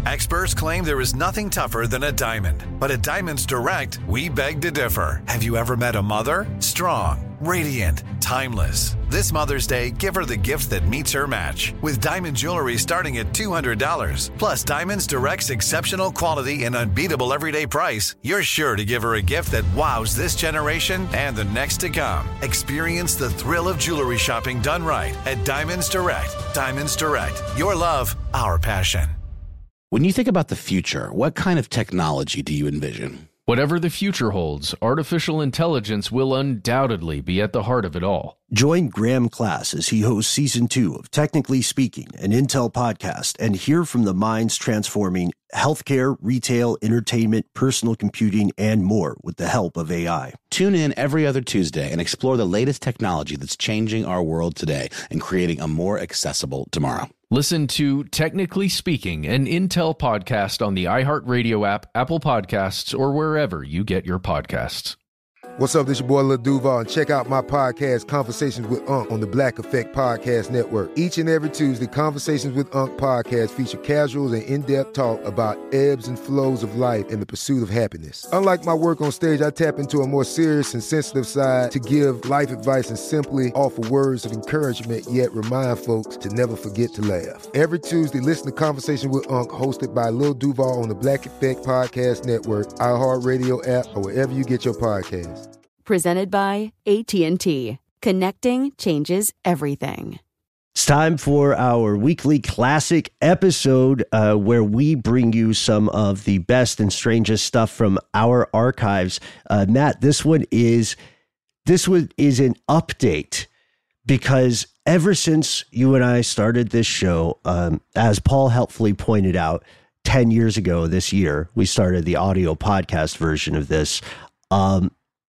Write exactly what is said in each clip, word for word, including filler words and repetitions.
Experts claim there is nothing tougher than a diamond. But at Diamonds Direct, we beg to differ. Have you ever met a mother? Strong, radiant, timeless. This Mother's Day, give her the gift that meets her match. With diamond jewelry starting at two hundred dollars. Plus Diamonds Direct's exceptional quality and unbeatable everyday price, you're sure to give her a gift that wows this generation and the next to come. Experience the thrill of jewelry shopping done right at Diamonds Direct. Diamonds Direct. Your love, our passion. When you think about the future, what kind of technology do you envision? Whatever the future holds, artificial intelligence will undoubtedly be at the heart of it all. Join Graham Class as he hosts season two of Technically Speaking, an Intel podcast, and hear from the minds transforming healthcare, retail, entertainment, personal computing, and more with the help of A I. Tune in every other Tuesday and explore the latest technology that's changing our world today and creating a more accessible tomorrow. Listen to Technically Speaking, an Intel podcast on the iHeartRadio app, Apple Podcasts, or wherever you get your podcasts. What's up, this your boy Lil Duval, and check out my podcast, Conversations with Unc, on the Black Effect Podcast Network. Each and every Tuesday, Conversations with Unc podcast feature casuals and in-depth talk about ebbs and flows of life and the pursuit of happiness. Unlike my work on stage, I tap into a more serious and sensitive side to give life advice and simply offer words of encouragement, yet remind folks to never forget to laugh. Every Tuesday, listen to Conversations with Unc, hosted by Lil Duval on the Black Effect Podcast Network, iHeartRadio app, or wherever you get your podcasts. Presented by A T and T. Connecting changes everything. It's time for our weekly classic episode uh, where we bring you some of the best and strangest stuff from our archives. Uh, Matt, this one is this one is an update because ever since you and I started this show, um, as Paul helpfully pointed out, ten years ago this year, we started the audio podcast version of this. Um,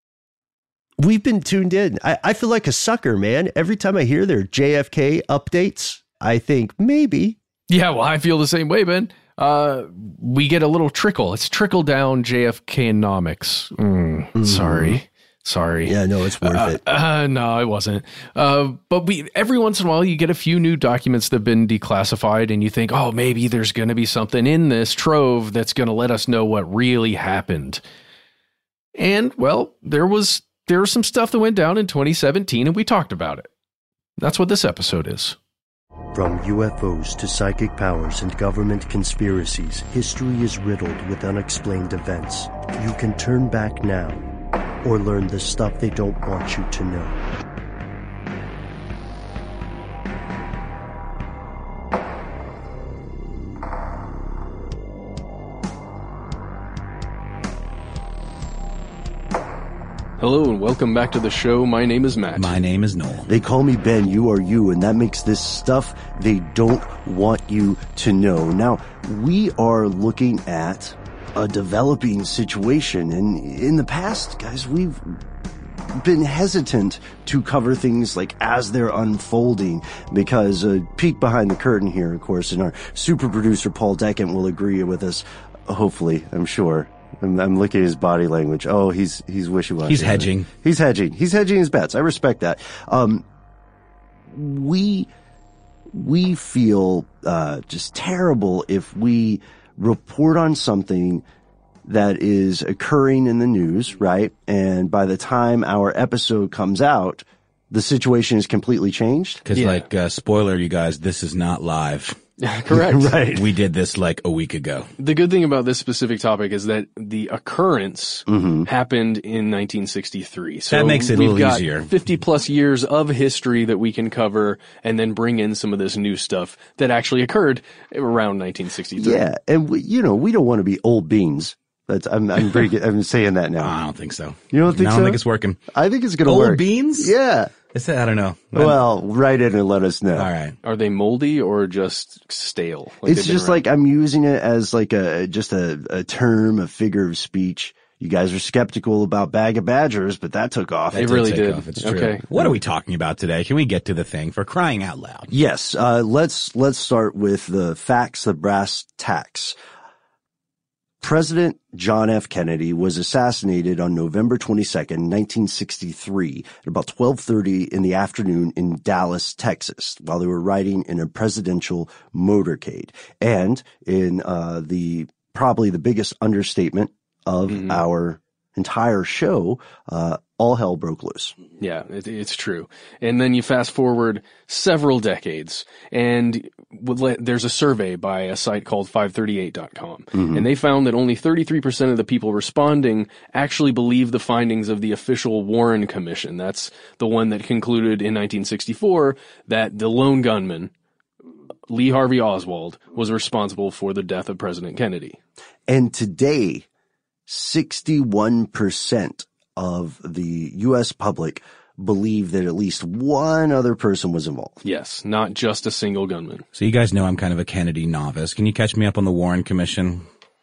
We've been tuned in. I, I feel like a sucker, man. Every time I hear their J F K updates, I think maybe. Yeah, well, I feel the same way, Ben. Uh, we get a little trickle. It's trickle down J F K-nomics. Mm, mm. Sorry. Sorry. Yeah, no, it's worth uh, it. Uh, no, it wasn't. Uh, but we every once in a while, you get a few new documents that have been declassified, and you think, oh, maybe there's going to be something in this trove that's going to let us know what really happened. And, well, there was... There was some stuff that went down in twenty seventeen, and we talked about it. That's what this episode is. From U F Os to psychic powers and government conspiracies, history is riddled with unexplained events. You can turn back now, or learn the stuff they don't want you to know. Hello and welcome back to the show. My name is Matt. My name is Noel. They call me Ben, you are you, and that makes this stuff they don't want you to know. Now, we are looking at a developing situation, and in the past, guys, we've been hesitant to cover things like as they're unfolding because a peek behind the curtain here, of course, and our super producer Paul Deckent will agree with us, hopefully, I'm sure. I'm, I'm looking at his body language. Oh, he's he's wishy-washy. He's hedging. He's hedging. He's hedging his bets. I respect that. Um, we we feel uh, just terrible if we report on something that is occurring in the news, right? And by the time our episode comes out, the situation is completely changed. Because, yeah. like, uh, spoiler, you guys, this is not live. Correct. Right. We did this like a week ago. The good thing about this specific topic is that the occurrence mm-hmm. happened in nineteen sixty-three. So that makes it a little got easier. fifty plus years of history that we can cover and then bring in some of this new stuff that actually occurred around nineteen sixty-three. Yeah. And we, you know, we don't want to be old beans. That's, I'm, I'm, pretty, I'm saying that now. I don't think so. You don't think no, so? I don't think it's working. I think it's going to Old work. Old beans? Yeah. It's, I don't know. Well, write in and let us know. All right. Are they moldy or just stale? Like it's just like I'm using it as like a just a, a term, a figure of speech. You guys are skeptical about Bag of Badgers, but that took off. It, it really did. Off. It's true. Okay. What are we talking about today? Can we get to the thing for crying out loud? Yes. Uh, let's let's start with the facts, the brass tacks. President John F. Kennedy was assassinated on November twenty-second, nineteen sixty-three at about twelve thirty in the afternoon in Dallas, Texas, while they were riding in a presidential motorcade. And in uh, the probably the biggest understatement of mm-hmm. our entire show, uh, all hell broke loose. Yeah, it, it's true. And then you fast forward several decades, and there's a survey by a site called five thirty-eight dot com, mm-hmm. and they found that only thirty-three percent of the people responding actually believe the findings of the official Warren Commission. That's the one that concluded in nineteen sixty-four that the lone gunman, Lee Harvey Oswald, was responsible for the death of President Kennedy. And today, sixty-one percent of the U S public believe that at least one other person was involved. Yes, not just a single gunman. So you guys know I'm kind of a Kennedy novice. Can you catch me up on the Warren Commission?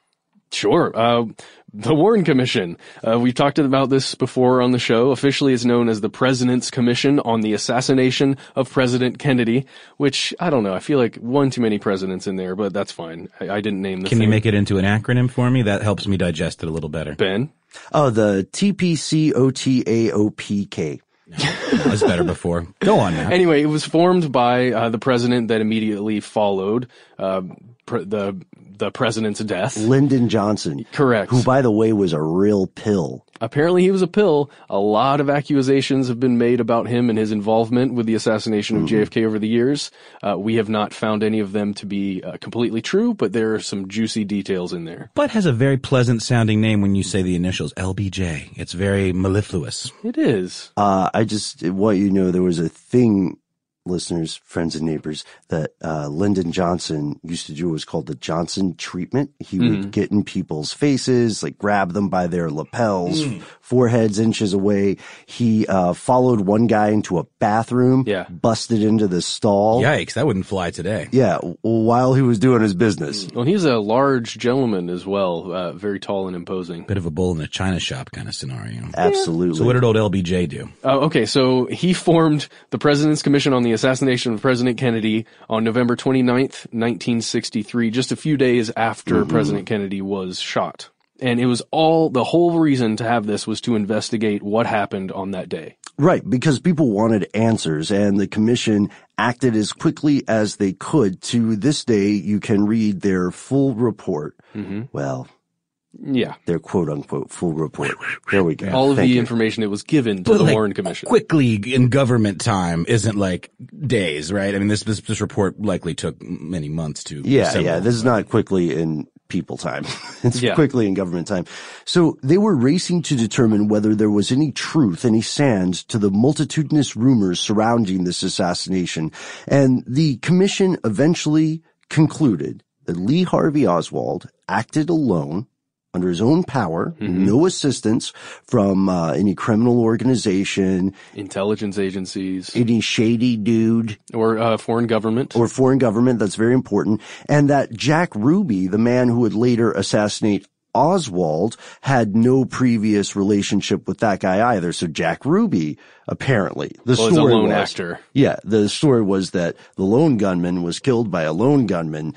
Sure. Uh, the Warren Commission. Uh, we've talked about this before on the show. Officially is known as the President's Commission on the Assassination of President Kennedy, which, I don't know, I feel like one too many presidents in there, but that's fine. I, I didn't name the Can thing. you make it into an acronym for me? That helps me digest it a little better. Ben? Oh, the T P C O T A O P K. That was better before. Go on now. Anyway, it was formed by uh, the president that immediately followed uh, pr- the the president's death. Lyndon Johnson. Correct. Who, by the way, was a real pill. Apparently he was a pill. A lot of accusations have been made about him and his involvement with the assassination of mm-hmm. J F K over the years. Uh, we have not found any of them to be uh, completely true, but there are some juicy details in there. But has a very pleasant sounding name when you say the initials L B J. It's very mellifluous. It is. Uh, I just want you to know there was a thing, listeners, friends and neighbors, that uh, Lyndon Johnson used to do. Was called the Johnson treatment. He mm-hmm. would get in people's faces, like grab them by their lapels, mm. foreheads inches away. He uh, followed one guy into a bathroom, yeah. busted into the stall. Yikes, that wouldn't fly today. Yeah, while he was doing his business. Well, he's a large gentleman as well, uh, very tall and imposing. Bit of a bull in a china shop kind of scenario. Absolutely. So what did old L B J do? Uh, okay, so he formed the President's Commission on the assassination of President Kennedy on November twenty-ninth, nineteen sixty-three, just a few days after mm-hmm. President Kennedy was shot. And it was all, the whole reason to have this was to investigate what happened on that day. Right, because people wanted answers, and the commission acted as quickly as they could. To this day, you can read their full report. Mm-hmm. Well, yeah, their quote-unquote full report. There we go. All of Thank the you. information that was given to but the like, Warren Commission. Quickly in government time isn't like days, right? I mean, this this, this report likely took many months to Yeah, assemble. yeah, this is not quickly in people time. It's yeah. quickly in government time. So they were racing to determine whether there was any truth, any sand to the multitudinous rumors surrounding this assassination. And the commission eventually concluded that Lee Harvey Oswald acted alone under his own power, mm-hmm. no assistance from uh, any criminal organization, intelligence agencies, any shady dude, or uh, foreign government, or foreign government. That's very important. And that Jack Ruby, the man who would later assassinate Oswald, had no previous relationship with that guy either. So Jack Ruby, apparently, the well, story a lone was, actor. Yeah, the story was that the lone gunman was killed by a lone gunman,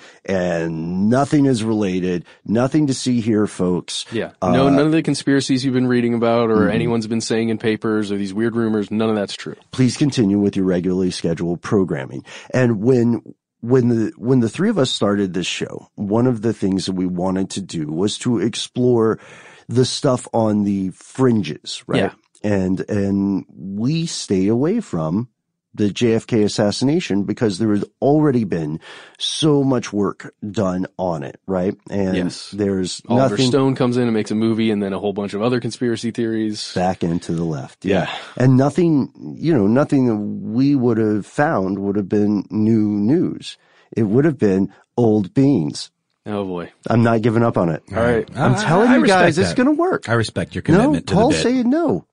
and nothing is related, nothing to see here, folks. Yeah, uh, no, none of the conspiracies you've been reading about, or mm-hmm. anyone's been saying in papers, or these weird rumors. None of that's true. Please continue with your regularly scheduled programming. And when When the, when the three of us started this show, one of the things that we wanted to do was to explore the stuff on the fringes, right? Yeah. And, and we stay away from the J F K assassination because there has already been so much work done on it, right? And yes. there's Oliver nothing. Stone comes in and makes a movie, and then a whole bunch of other conspiracy theories. Back into the left. Yeah. yeah. And nothing, you know, nothing that we would have found would have been new news. It would have been old beans. Oh boy. I'm not giving up on it. All right. I'm I, telling I you guys, that. it's going to work. I respect your commitment no, to Paul's the bit. saying no.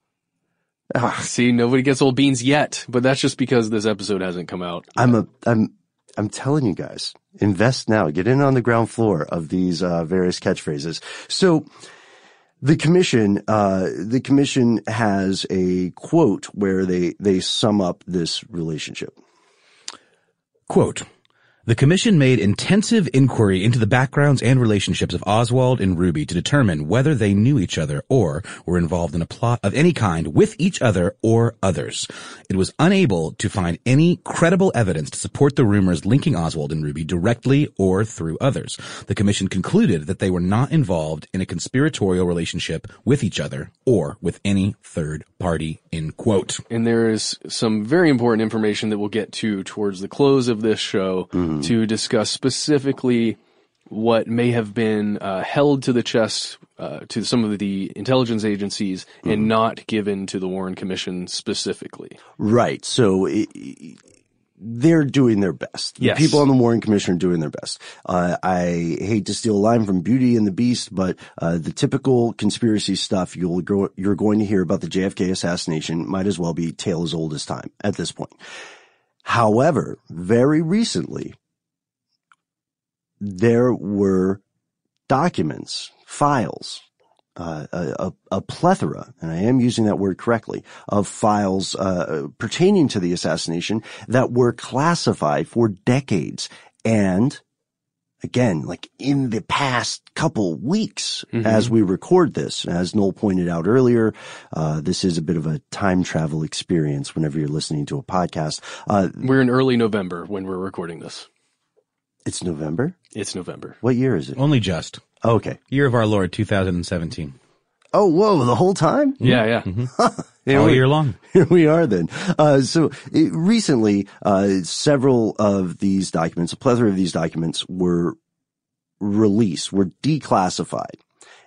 See, nobody gets old beans yet, but that's just because this episode hasn't come out. I'm a, I'm, I'm telling you guys, invest now. Get in on the ground floor of these uh, various catchphrases. So the commission, uh, the commission has a quote where they, they sum up this relationship. Quote, The commission made intensive inquiry into the backgrounds and relationships of Oswald and Ruby to determine whether they knew each other or were involved in a plot of any kind with each other or others. It was unable to find any credible evidence to support the rumors linking Oswald and Ruby directly or through others. The commission concluded that they were not involved in a conspiratorial relationship with each other or with any third party, end quote. And there is some very important information that we'll get to towards the close of this show mm-hmm. to discuss specifically what may have been uh, held to the chest uh, to some of the intelligence agencies mm-hmm. and not given to the Warren Commission specifically. Right. So it, they're doing their best. Yes. The people on the Warren Commission are doing their best. Uh, I hate to steal a line from Beauty and the Beast, but uh, the typical conspiracy stuff you'll go, you're going to hear about the J F K assassination might as well be tale as old as time at this point. However, very recently, there were documents, files, uh, a, a plethora, and I am using that word correctly, of files uh, pertaining to the assassination that were classified for decades. And again, like in the past couple weeks, mm-hmm. as we record this, as Noel pointed out earlier, uh, this is a bit of a time travel experience whenever you're listening to a podcast. Uh, we're in early November when we're recording this. It's November? It's November. What year is it? Only just. Okay. Year of our Lord, two thousand seventeen. Oh, whoa, the whole time? Yeah, yeah. Mm-hmm. All we, year long. Here we are then. Uh, so it, recently, uh, several of these documents, a plethora of these documents were released, were declassified.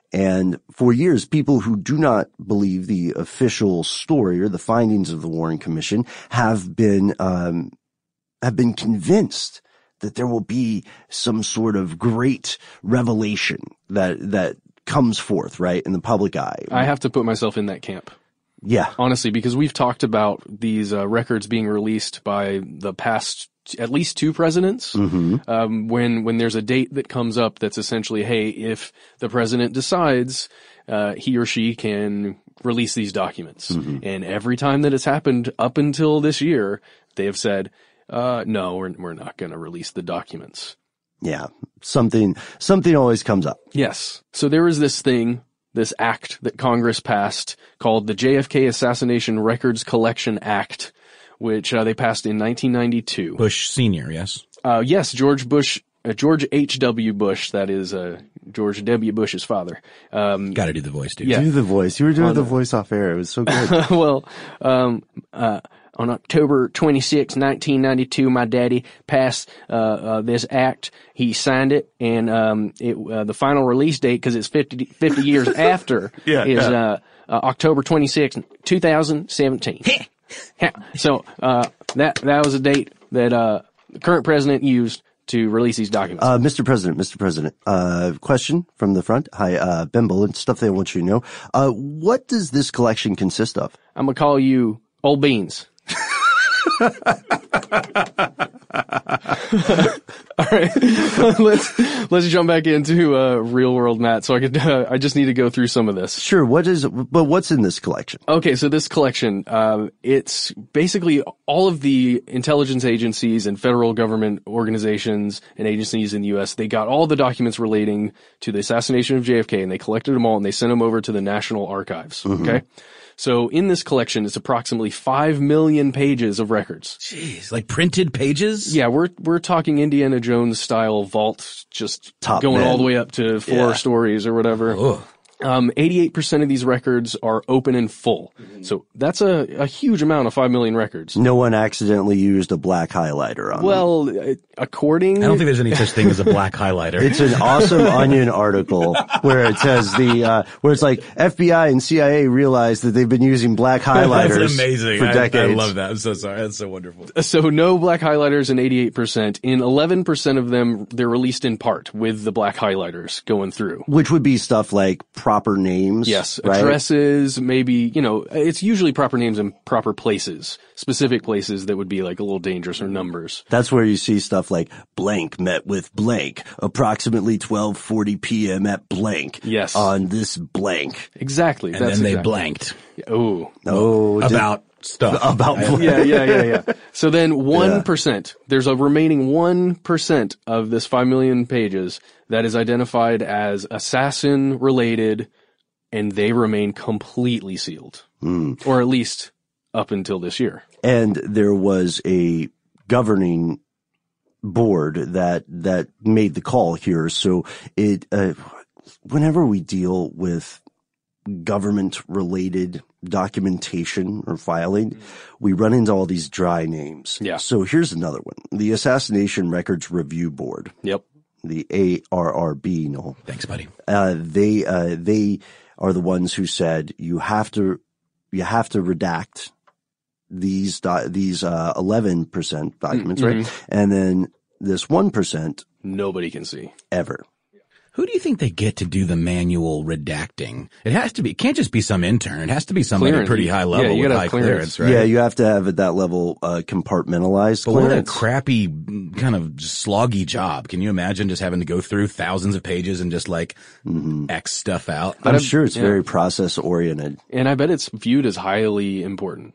And for years, people who do not believe the official story or the findings of the Warren Commission have been, um, have been convinced that there will be some sort of great revelation that, that comes forth, right, in the public eye. I have to put myself in that camp. Yeah. Honestly, because we've talked about these uh, records being released by the past at least two presidents. Mm-hmm. Um, when, when there's a date that comes up that's essentially, hey, if the president decides, uh, he or she can release these documents. Mm-hmm. And every time that it's happened up until this year, they have said, Uh, no, we're, we're not going to release the documents. Yeah. Something, something always comes up. Yes. So there is this thing, this act that Congress passed called the J F K Assassination Records Collection Act, which, uh, they passed in nineteen ninety-two. Bush Senior, yes? Uh, yes, George Bush, uh, George H W. Bush, that is, uh, George W. Bush's father. Um, Gotta do the voice, dude. Yeah. Do the voice. You were doing oh, the no. voice off air. It was so good. well, um, uh, on October twenty-sixth, nineteen ninety-two, my daddy passed uh, uh this act. He signed it, and um it uh, the final release date, because it's fifty, fifty years after, yeah, is yeah. uh, uh October twenty-sixth, two thousand seventeen. So uh that that was a date that uh the current president used to release these documents. Uh, Mister President, Mister President, uh, question from the front. Hi, uh, Ben Bullen, stuff they want you to know. Uh, what does this collection consist of? I'm gonna call you Old Beans. All right, let's let's jump back into uh, real world Matt. So I could uh, I just need to go through some of this. Sure. What is? But what's in this collection? Okay, so this collection, uh, it's basically all of the intelligence agencies and federal government organizations and agencies in the U S. They got all the documents relating to the assassination of J F K, and they collected them all and they sent them over to the National Archives. Mm-hmm. Okay. So in this collection, it's approximately five million pages of records. Jeez, like printed pages? Yeah, we're we're talking Indiana Jones style vault, just Top going man. all the way up to four Yeah. stories or whatever. Ugh. Um, eighty-eight percent of these records are open and full. So that's a, a huge amount of five million records. No one accidentally used a black highlighter on them. Well, uh, according... I don't think there's any such thing as a black highlighter. It's an awesome Onion article where it says the, uh, where it's like F B I and C I A realized that they've been using black highlighters That's amazing. for I, decades. I love that. I'm so sorry. That's so wonderful. So no black highlighters in eighty-eight percent. In eleven percent of them, they're released in part with the black highlighters going through. Which would be stuff like proper names. Yes, right? addresses, maybe, you know, it's usually proper names in proper places, specific places that would be like a little dangerous, or numbers. That's where you see stuff like blank met with blank, approximately twelve forty p.m. at blank. Yes. On this blank. Exactly. And That's then they exactly. blanked. Oh. Oh. About stuff. About I- yeah, yeah, yeah, yeah. So then one percent, there's a remaining one percent of this five million pages that is identified as assassin related, and they remain completely sealed. Mm. Or at least up until this year. And there was a governing board that that made the call here. So it uh, whenever we deal with government related documentation or filing, mm. we run into all these dry names. Yeah. So here's another one. The Assassination Records Review Board. Yep. The A R R B, no. Thanks, buddy. Uh, they uh, they are the ones who said you have to you have to redact these do- these uh, eleven percent documents, mm-hmm. right? And then this one percent nobody can see ever. Who do you think they get to do the manual redacting? It has to be, it can't just be some intern. It has to be somebody at a pretty high level yeah, you with gotta high have clearance. clearance, right? Yeah, you have to have at that level uh, compartmentalized But clearance. what a crappy, kind of sloggy job. Can you imagine just having to go through thousands of pages and just like mm-hmm. X stuff out? I'm I've, sure it's yeah. very process oriented. And I bet it's viewed as highly important.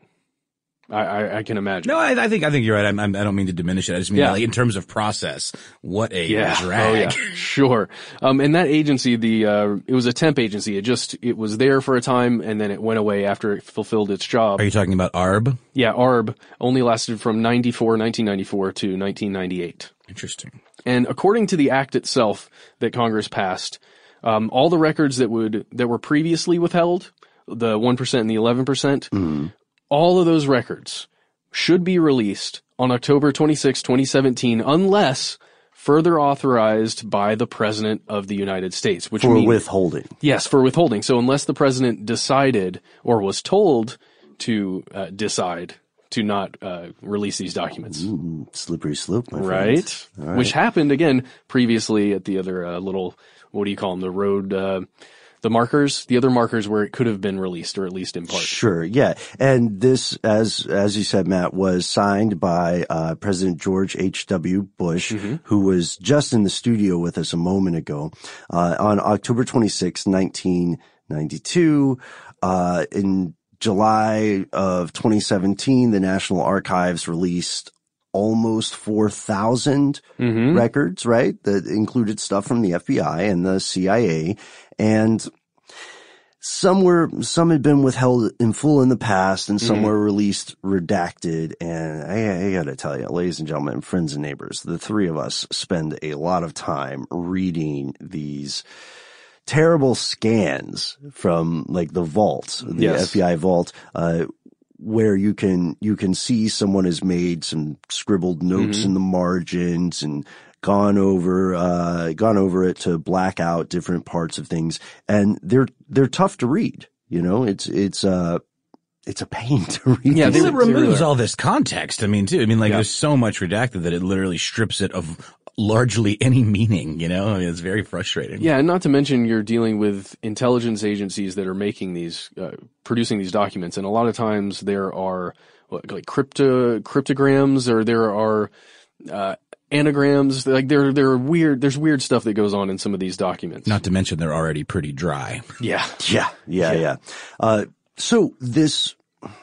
I, I, I can imagine. No, I, I think I think you're right. I'm, I'm, I don't mean to diminish it. I just mean Yeah. like in terms of process, what a yeah. drag. Oh, yeah. Sure. Um, and that agency, the uh, it was a temp agency. It just it was there for a time and then it went away after it fulfilled its job. Are you talking about A R B? Yeah, A R B only lasted from ninety-four, nineteen ninety-four to nineteen ninety-eight. Interesting. And according to the act itself that Congress passed, um, all the records that would that were previously withheld, the one percent and the eleven percent, mm-hmm. all of those records should be released on October twenty-sixth, twenty seventeen, unless further authorized by the President of the United States. Which For means, withholding. Yes, for withholding. So unless the President decided or was told to uh, decide to not uh, release these documents. Ooh, slippery slope, my right? friends. Right. Which happened, again, previously at the other uh, little, what do you call them, the road... Uh, The markers, the other markers where it could have been released, or at least in part. Sure, yeah. And this, as as you said, Matt, was signed by uh President George H W. Bush, mm-hmm. who was just in the studio with us a moment ago, uh on October twenty-sixth, nineteen ninety-two. Uh in July of twenty seventeen, the National Archives released almost four thousand mm-hmm. records, right? That included stuff from the F B I and the C I A. And some were, some had been withheld in full in the past and some mm-hmm. were released redacted. And I, I gotta tell you, ladies and gentlemen, friends and neighbors, the three of us spend a lot of time reading these terrible scans from like the vault, the yes. F B I vault, uh, where you can, you can see someone has made some scribbled notes mm-hmm. in the margins and gone over, uh, gone over it to black out different parts of things. And they're, they're tough to read. You know, it's, it's, uh, it's a pain to read. Yeah, they, it removes all this context. I mean, too. I mean, like, yeah. there's so much redacted that it literally strips it of largely any meaning, you know? I mean, it's very frustrating. Yeah, and not to mention you're dealing with intelligence agencies that are making these, uh, producing these documents, and a lot of times there are what, like crypto, cryptograms, or there are, uh, anagrams. Like there, there are weird, there's weird stuff that goes on in some of these documents. Not to mention they're already pretty dry. Yeah. Yeah, yeah, yeah. yeah. Uh, so this,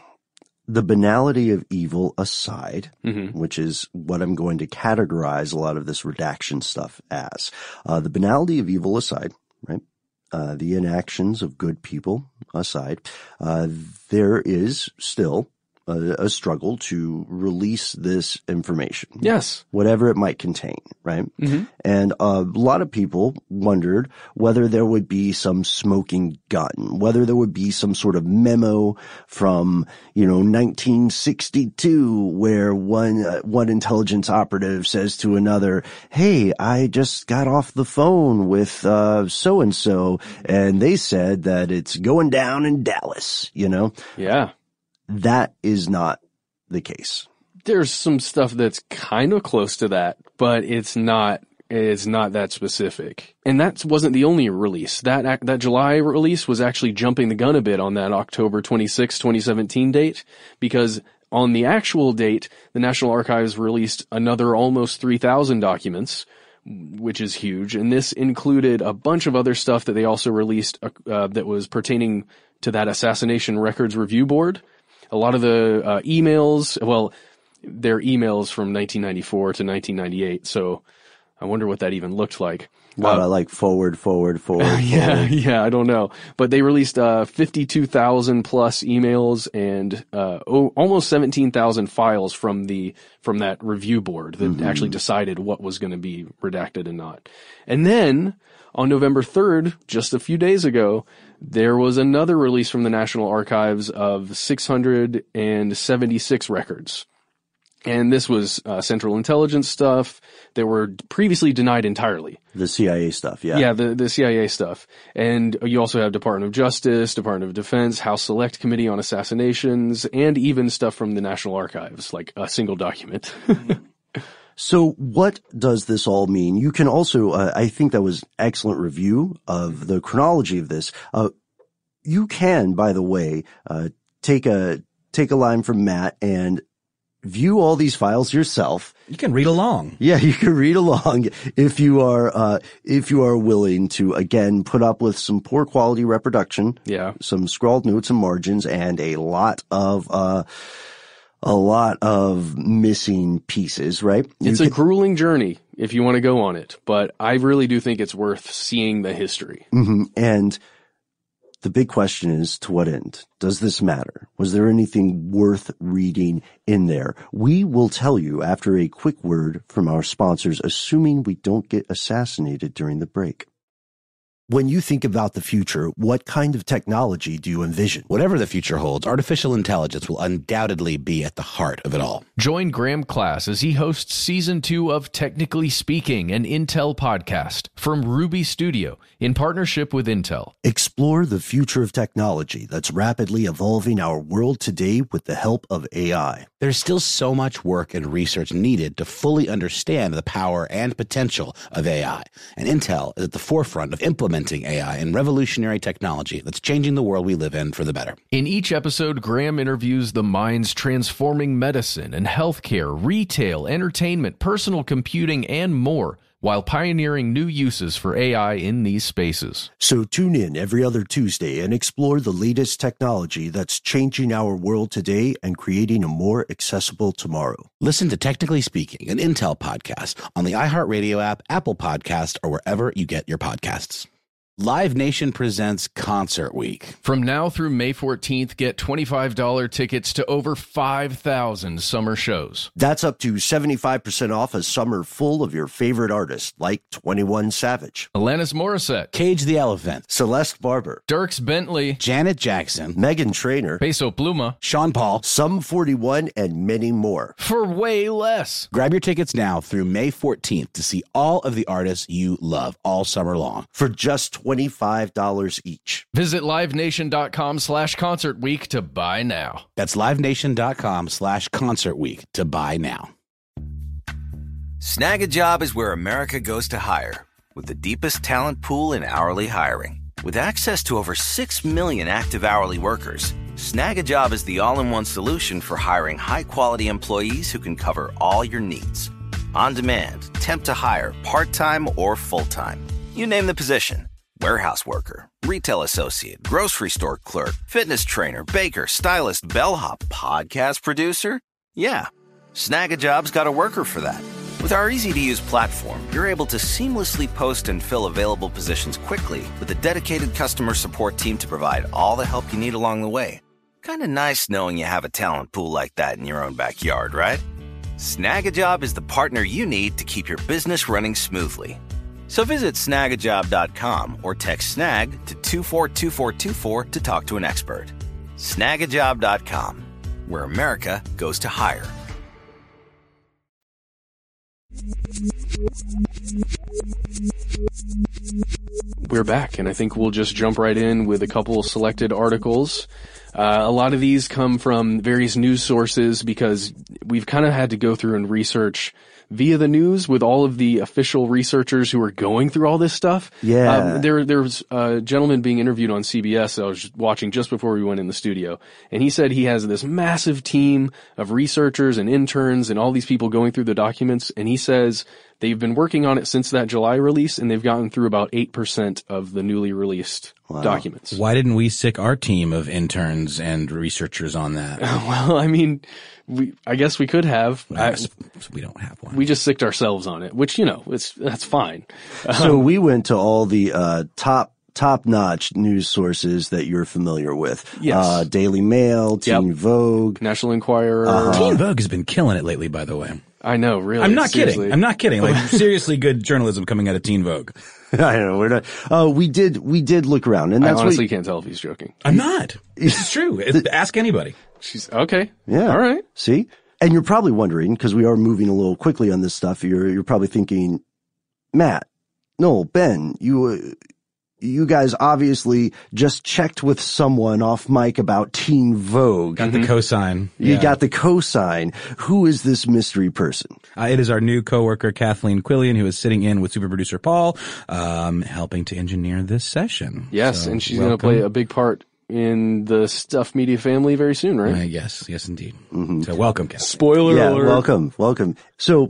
the banality of evil aside, mm-hmm. which is what I'm going to categorize a lot of this redaction stuff as, uh, the banality of evil aside, right? Uh, the inactions of good people aside, uh, there is still a, a struggle to release this information. Yes. Whatever it might contain, right? Mm-hmm. And uh, a lot of people wondered whether there would be some smoking gun, whether there would be some sort of memo from, you know, nineteen sixty-two where one, uh, one intelligence operative says to another, hey, I just got off the phone with, uh, so-and-so, and they said that it's going down in Dallas, you know? Yeah. That is not the case. There's some stuff that's kind of close to that, but it's not, it's not that specific. And that wasn't the only release. That, that July release was actually jumping the gun a bit on that October twenty-sixth, twenty seventeen date, because on the actual date, the National Archives released another almost three thousand documents, which is huge. And this included a bunch of other stuff that they also released, uh, that was pertaining to that Assassination Records Review Board. a lot of the uh, emails, well, they're emails from nineteen ninety-four to nineteen ninety-eight. So I wonder what that even looked like. A lot uh, of like forward, forward, forward. yeah, forward. yeah, I don't know. But they released uh, fifty-two thousand plus emails and uh, oh, almost seventeen thousand files from the from that review board that mm-hmm. actually decided what was going to be redacted and not. And then on November third, just a few days ago, there was another release from the National Archives of six hundred seventy-six records. And this was uh, Central Intelligence stuff that were previously denied entirely. The C I A stuff, yeah. Yeah, the, the C I A stuff. And you also have Department of Justice, Department of Defense, House Select Committee on Assassinations, and even stuff from the National Archives, like a single document. So what does this all mean? You can also, uh, I think that was excellent review of the chronology of this. Uh, you can, by the way, uh, take a, take a line from Matt and view all these files yourself. You can read along. Yeah, you can read along if you are, uh, if you are willing to, again, put up with some poor quality reproduction. Yeah. Some scrawled notes and margins and a lot of, uh, a lot of missing pieces, right? It's you a can, grueling journey if you want to go on it, but I really do think it's worth seeing the history. Mm-hmm. And the big question is, to what end? Does this matter? Was there anything worth reading in there? We will tell you after a quick word from our sponsors, assuming we don't get assassinated during the break. When you think about the future, what kind of technology do you envision? Whatever the future holds, artificial intelligence will undoubtedly be at the heart of it all. Join Graham Class as he hosts season two of Technically Speaking, an Intel podcast from Ruby Studio in partnership with Intel. Explore the future of technology that's rapidly evolving our world today with the help of A I. There's still so much work and research needed to fully understand the power and potential of A I, and Intel is at the forefront of implementing A I and revolutionary technology that's changing the world we live in for the better. In each episode, Graham interviews the minds transforming medicine and healthcare, retail, entertainment, personal computing, and more, while pioneering new uses for A I in these spaces. So tune in every other Tuesday and explore the latest technology that's changing our world today and creating a more accessible tomorrow. Listen to Technically Speaking, an Intel podcast on the iHeartRadio app, Apple Podcast, or wherever you get your podcasts. Live Nation presents Concert Week. From now through May fourteenth, get twenty-five dollars tickets to over five thousand summer shows. That's up to seventy-five percent off a summer full of your favorite artists, like twenty-one Savage, Alanis Morissette, Cage the Elephant, Celeste Barber, Dierks Bentley, Janet Jackson, Meghan Trainor, Peso Pluma, Sean Paul, Sum forty-one, and many more. For way less. Grab your tickets now through May fourteenth to see all of the artists you love all summer long. For just twenty-five dollars each. Visit livenation.com slash concert week to buy now. That's livenation.com slash concert week to buy now. Snag a Job is where America goes to hire, with the deepest talent pool in hourly hiring. With access to over six million active hourly workers, Snag a Job is the all-in-one solution for hiring high-quality employees who can cover all your needs. On demand, temp to hire, part-time or full-time. You name the position. Warehouse worker, retail associate, grocery store clerk, fitness trainer, baker, stylist, bellhop, podcast producer. Yeah, Snag a Job's got a worker for that. With our easy-to-use platform, you're able to seamlessly post and fill available positions quickly with a dedicated customer support team to provide all the help you need along the way. Kind of nice knowing you have a talent pool like that in your own backyard, right? Snag a Job is the partner you need to keep your business running smoothly. So visit snag a job dot com or text snag to two four two four two four to talk to an expert. snag a job dot com, where America goes to hire. We're back, and I think we'll just jump right in with a couple selected articles. Uh, a lot of these come from various news sources because we've kind of had to go through and research via the news with all of the official researchers who are going through all this stuff. Yeah. Um, there, there was a gentleman being interviewed on C B S that I was watching just before we went in the studio. And he said he has this massive team of researchers and interns and all these people going through the documents. And he says they've been working on it since that July release, and they've gotten through about eight percent of the newly released wow. documents. Why didn't we sick our team of interns and researchers on that? Well, I mean, we, I guess we could have. I, I, we don't have one. We just sicked ourselves on it, which, you know, it's, that's fine. So Um, we went to all the, uh, top, top-notch news sources that you're familiar with. Yes. Uh, Daily Mail, Teen Yep. Vogue. National Enquirer. Uh-huh. Teen Vogue has been killing it lately, by the way. I know, really. I'm not seriously. kidding. I'm not kidding. Like, seriously good journalism coming out of Teen Vogue. I don't know. We're not, uh, we did, we did look around, and I that's honestly what, can't tell if he's joking. I'm not. This is true. Ask anybody. She's okay. yeah. All right. See? And you're probably wondering, because we are moving a little quickly on this stuff, you're, you're probably thinking, Matt, no, Ben, you, uh, you guys obviously just checked with someone off mic about Teen Vogue. Got the cosign. You Yeah. got the cosign. Who is this mystery person? Uh, it is our new coworker, Kathleen Quillian, who is sitting in with super producer Paul, um, helping to engineer this session. Yes, So, and she's going to welcome. play a big part in the Stuff Media family very soon, right? Uh, yes, yes, indeed. So welcome, Kathleen. Spoiler yeah, alert. welcome, welcome. So,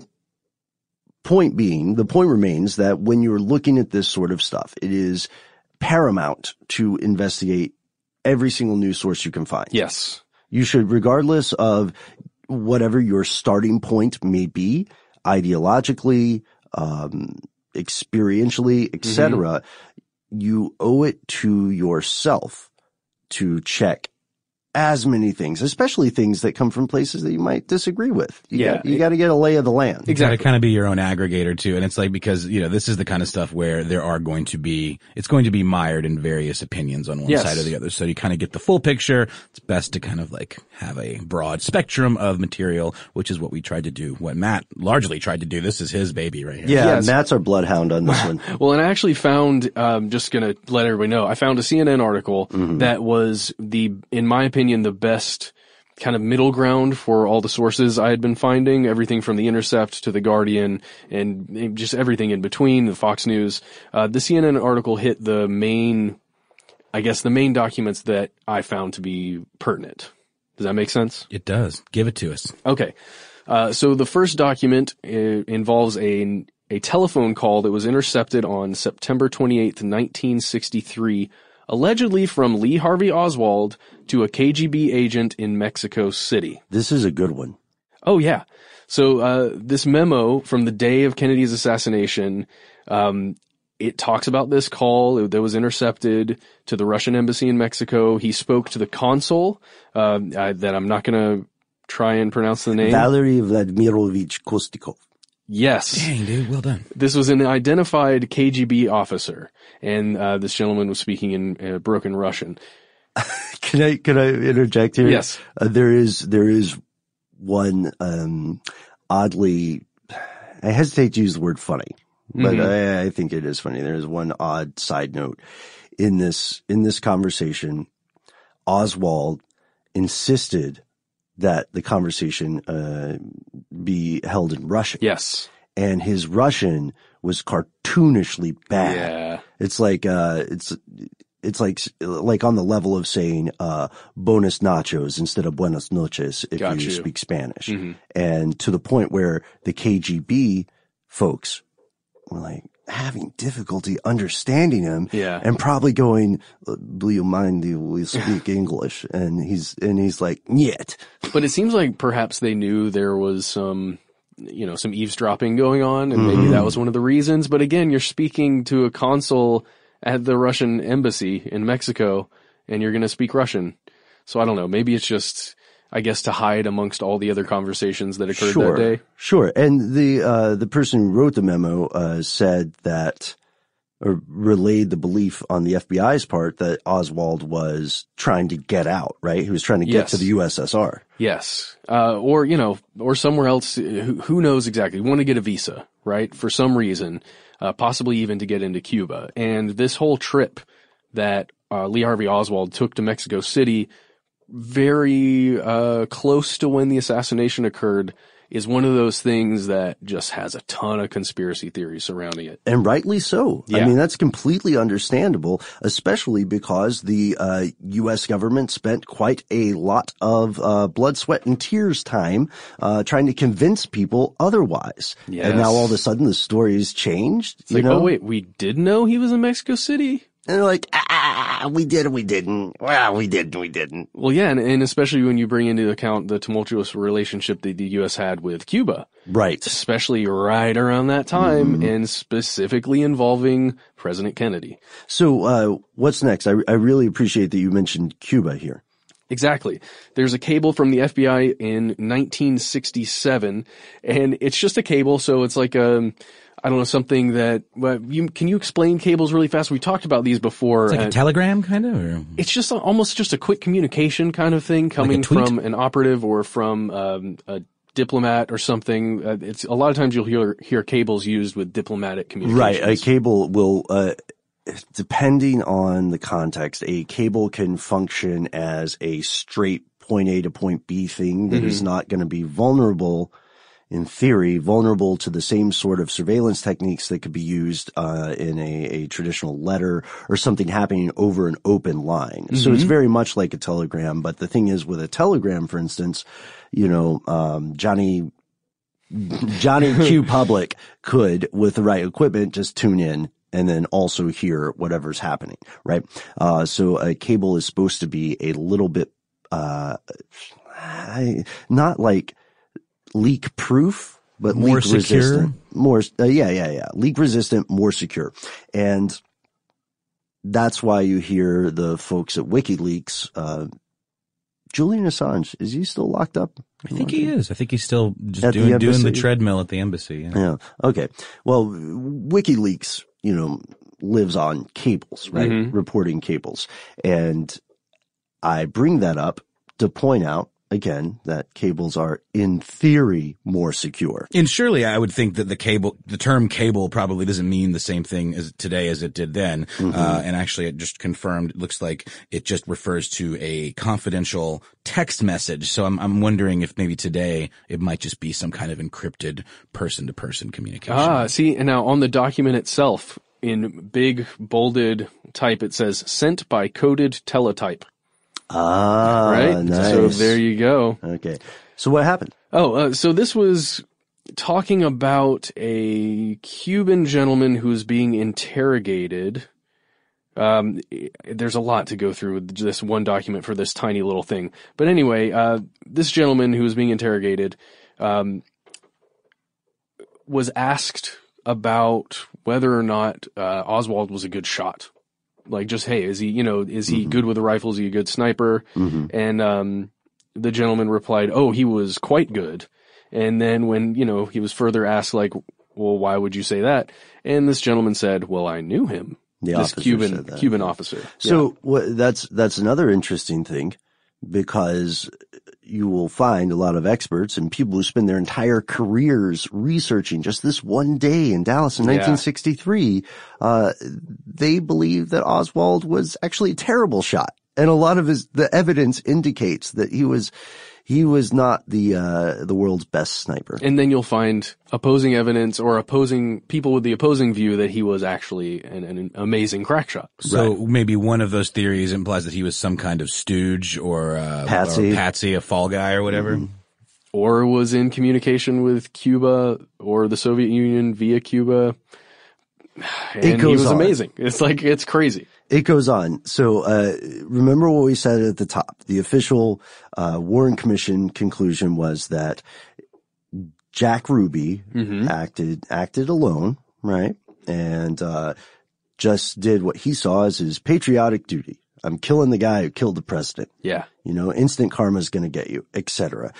point being, the point remains that when you're looking at this sort of stuff, it is paramount to investigate every single news source you can find. Yes. You should, regardless of whatever your starting point may be, ideologically, um, experientially, et cetera, mm-hmm. you owe it to yourself to check as many things, especially things that come from places that you might disagree with. You Yeah. got, you got to get a lay of the land. You gotta kind of be your own aggregator too. And it's like, because, you know, this is the kind of stuff where there are going to be, it's going to be mired in various opinions on one Yes. side or the other. So you kind of get the full picture. It's best to kind of like have a broad spectrum of material, which is what we tried to do. What Matt largely tried to do. This is his baby right here. Yeah, Yes. Matt's our bloodhound on this one. Well, and I actually found, um, just going to let everybody know, I found a C N N article Mm-hmm. that was the, in my opinion, the best kind of middle ground for all the sources I had been finding, everything from The Intercept to The Guardian and just everything in between, the Fox News. Uh, the C N N article hit the main, I guess, the main documents that I found to be pertinent. Does that make sense? It does. Give it to us. Okay. Uh, so the first document uh, involves a, a telephone call that was intercepted on September twenty-eighth, nineteen sixty-three, allegedly from Lee Harvey Oswald to a K G B agent in Mexico City. This is a good one. Oh, yeah. So uh, this memo from the day of Kennedy's assassination, um, it talks about this call that was intercepted to the Russian embassy in Mexico. He spoke to the consul, uh, uh, that I'm not going to try and pronounce the name. Valery Vladimirovich Kostikov. Yes. Dang, dude. Well done. This was an identified K G B officer, and uh, this gentleman was speaking in uh, broken Russian. Can I, can I interject here? Yes. Uh, there is, there is one, um, oddly, I hesitate to use the word funny, but Mhm. I, I think it is funny. There is one odd side note in this, in this conversation. Oswald insisted that the conversation, uh, be held in Russian. Yes. And his Russian was cartoonishly bad. Yeah. It's like, uh, it's, it's like, like on the level of saying, uh, bonus nachos instead of buenas noches if Got you, you. speak Spanish. Mhm. And to the point where the K G B folks were like having difficulty understanding him. Yeah. And probably going, do you mind if we speak English? And he's, and he's like, yet. But it seems like perhaps they knew there was some, you know, some eavesdropping going on, and maybe Mhm. that was one of the reasons. But again, you're speaking to a consul at the Russian embassy in Mexico, and you're going to speak Russian. So I don't know. Maybe it's just, I guess, to hide amongst all the other conversations that occurred Sure, that day. sure. And the uh, the person who wrote the memo uh, said that, or relayed the belief on the F B I's part that Oswald was trying to get out. Right, he was trying to get Yes. to the U S S R. Yes. Uh, or, you know, or somewhere else. Who, who knows exactly? Want to get a visa, right? For some reason, uh, possibly even to get into Cuba. And this whole trip that uh, Lee Harvey Oswald took to Mexico City, very uh, close to when the assassination occurred, is one of those things that just has a ton of conspiracy theories surrounding it. And rightly so. Yeah. I mean, that's completely understandable, especially because the uh, U S government spent quite a lot of uh, blood, sweat, and tears time uh, trying to convince people otherwise. Yes. And now all of a sudden the story's changed. It's you like, know? oh, wait, we did know he was in Mexico City? And they're like, ah, we did and we didn't. Well, we did and we didn't. Well, yeah, and, and especially when you bring into account the tumultuous relationship that the U S had with Cuba. Right. Especially right around that time, mm-hmm. and specifically involving President Kennedy. So uh what's next? I, I really appreciate that you mentioned Cuba here. Exactly. There's a cable from the F B I in nineteen sixty-seven, and it's just a cable, so it's like a... I don't know, something that, well, you, can you explain cables really fast? We talked about these before. It's like a telegram kind of? Or? It's just a, almost just a quick communication kind of thing coming like from an operative or from um, a diplomat or something. Uh, it's a lot of times you'll hear, hear cables used with diplomatic communications. Right. A cable will, uh, depending on the context, a cable can function as a straight point A to point B thing that mm-hmm. is not going to be vulnerable, in theory, vulnerable to the same sort of surveillance techniques that could be used uh in a, a traditional letter or something happening over an open line. Mm-hmm. So it's very much like a telegram. But the thing is, with a telegram, for instance, you know, um Johnny Johnny Q Public could, with the right equipment, just tune in and then also hear whatever's happening, right? Uh so a cable is supposed to be a little bit uh not like leak proof, but more leak secure, resistant. More, uh, yeah, yeah, yeah. Leak resistant, more secure. And that's why you hear the folks at WikiLeaks, uh, Julian Assange, is he still locked up? I think he is. I think he's still just at doing the, doing the treadmill at the embassy. Yeah. yeah. Okay. Well, WikiLeaks, you know, lives on cables, right? Mm-hmm. Reporting cables. And I bring that up to point out, again, that cables are, in theory, more secure. And surely I would think that the cable, the term cable probably doesn't mean the same thing as today as it did then. Mm-hmm. Uh, and actually it just confirmed, it looks like it just refers to a confidential text message. So I'm, I'm wondering if maybe today it might just be some kind of encrypted person-to-person communication. Ah, see, and now on the document itself, in big bolded type, it says, sent by coded teletype. Ah, right. Nice. So there you go. Okay. So what happened? Oh, uh, so this was talking about a Cuban gentleman who's being interrogated. Um, there's a lot to go through with this one document for this tiny little thing. But anyway, uh, this gentleman who was being interrogated, um, was asked about whether or not, uh, Oswald was a good shot. Like, just, hey, is he, you know, is he mm-hmm. good with a rifle? Is he a good sniper? Mm-hmm. And, um, the gentleman replied, oh, he was quite good. And then when, you know, he was further asked, like, well, why would you say that? And this gentleman said, well, I knew him. The this Cuban, that, Cuban yeah. officer. So yeah. what, that's, that's another interesting thing, because you will find a lot of experts and people who spend their entire careers researching just this one day in Dallas in nineteen sixty-three. Yeah. Uh, they believe that Oswald was actually a terrible shot. And a lot of his, the evidence indicates that he was, he was not the, uh, the world's best sniper. And then you'll find opposing evidence or opposing people with the opposing view that he was actually an, an amazing crack shot. So right. maybe one of those theories implies that he was some kind of stooge or, uh, Patsy. or Patsy, a fall guy or whatever. Mm-hmm. Or was in communication with Cuba or the Soviet Union via Cuba. And it goes he was on. amazing. It's like, it's crazy. It goes on. So, uh, remember what we said at the top. The official, uh, Warren Commission conclusion was that Jack Ruby mm-hmm. acted, acted alone, right? And, uh, just did what he saw as his patriotic duty. I'm killing the guy who killed the president. Yeah. You know, instant karma is going to get you, et cetera.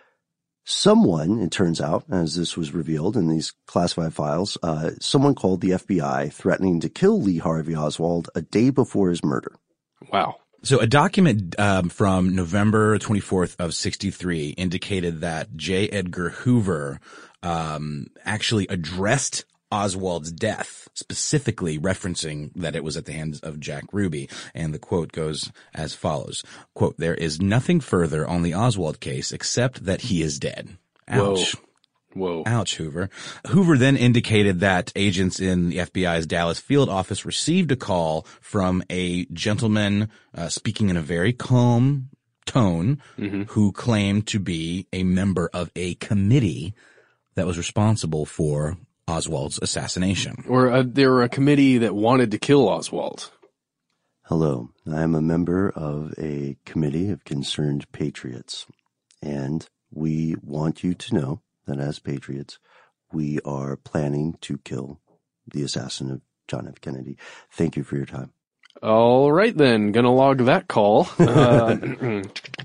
Someone, it turns out, as this was revealed in these classified files, uh, someone called the F B I threatening to kill Lee Harvey Oswald a day before his murder. Wow. So a document um, from November twenty-fourth of sixty-three indicated that J. Edgar Hoover um, actually addressed Oswald's death, specifically referencing that it was at the hands of Jack Ruby. And the quote goes as follows, quote, "There is nothing further on the Oswald case except that he is dead." Ouch. Whoa. Whoa. Ouch, Hoover. Hoover then indicated that agents in the F B I's Dallas field office received a call from a gentleman uh, speaking in a very calm tone mm-hmm. who claimed to be a member of a committee that was responsible for Oswald's assassination. Or uh, they were a committee that wanted to kill Oswald. Hello, I am a member of a committee of concerned patriots, and we want you to know that as patriots, we are planning to kill the assassin of John F. Kennedy. Thank you for your time. All right, then. Gonna log that call. Uh,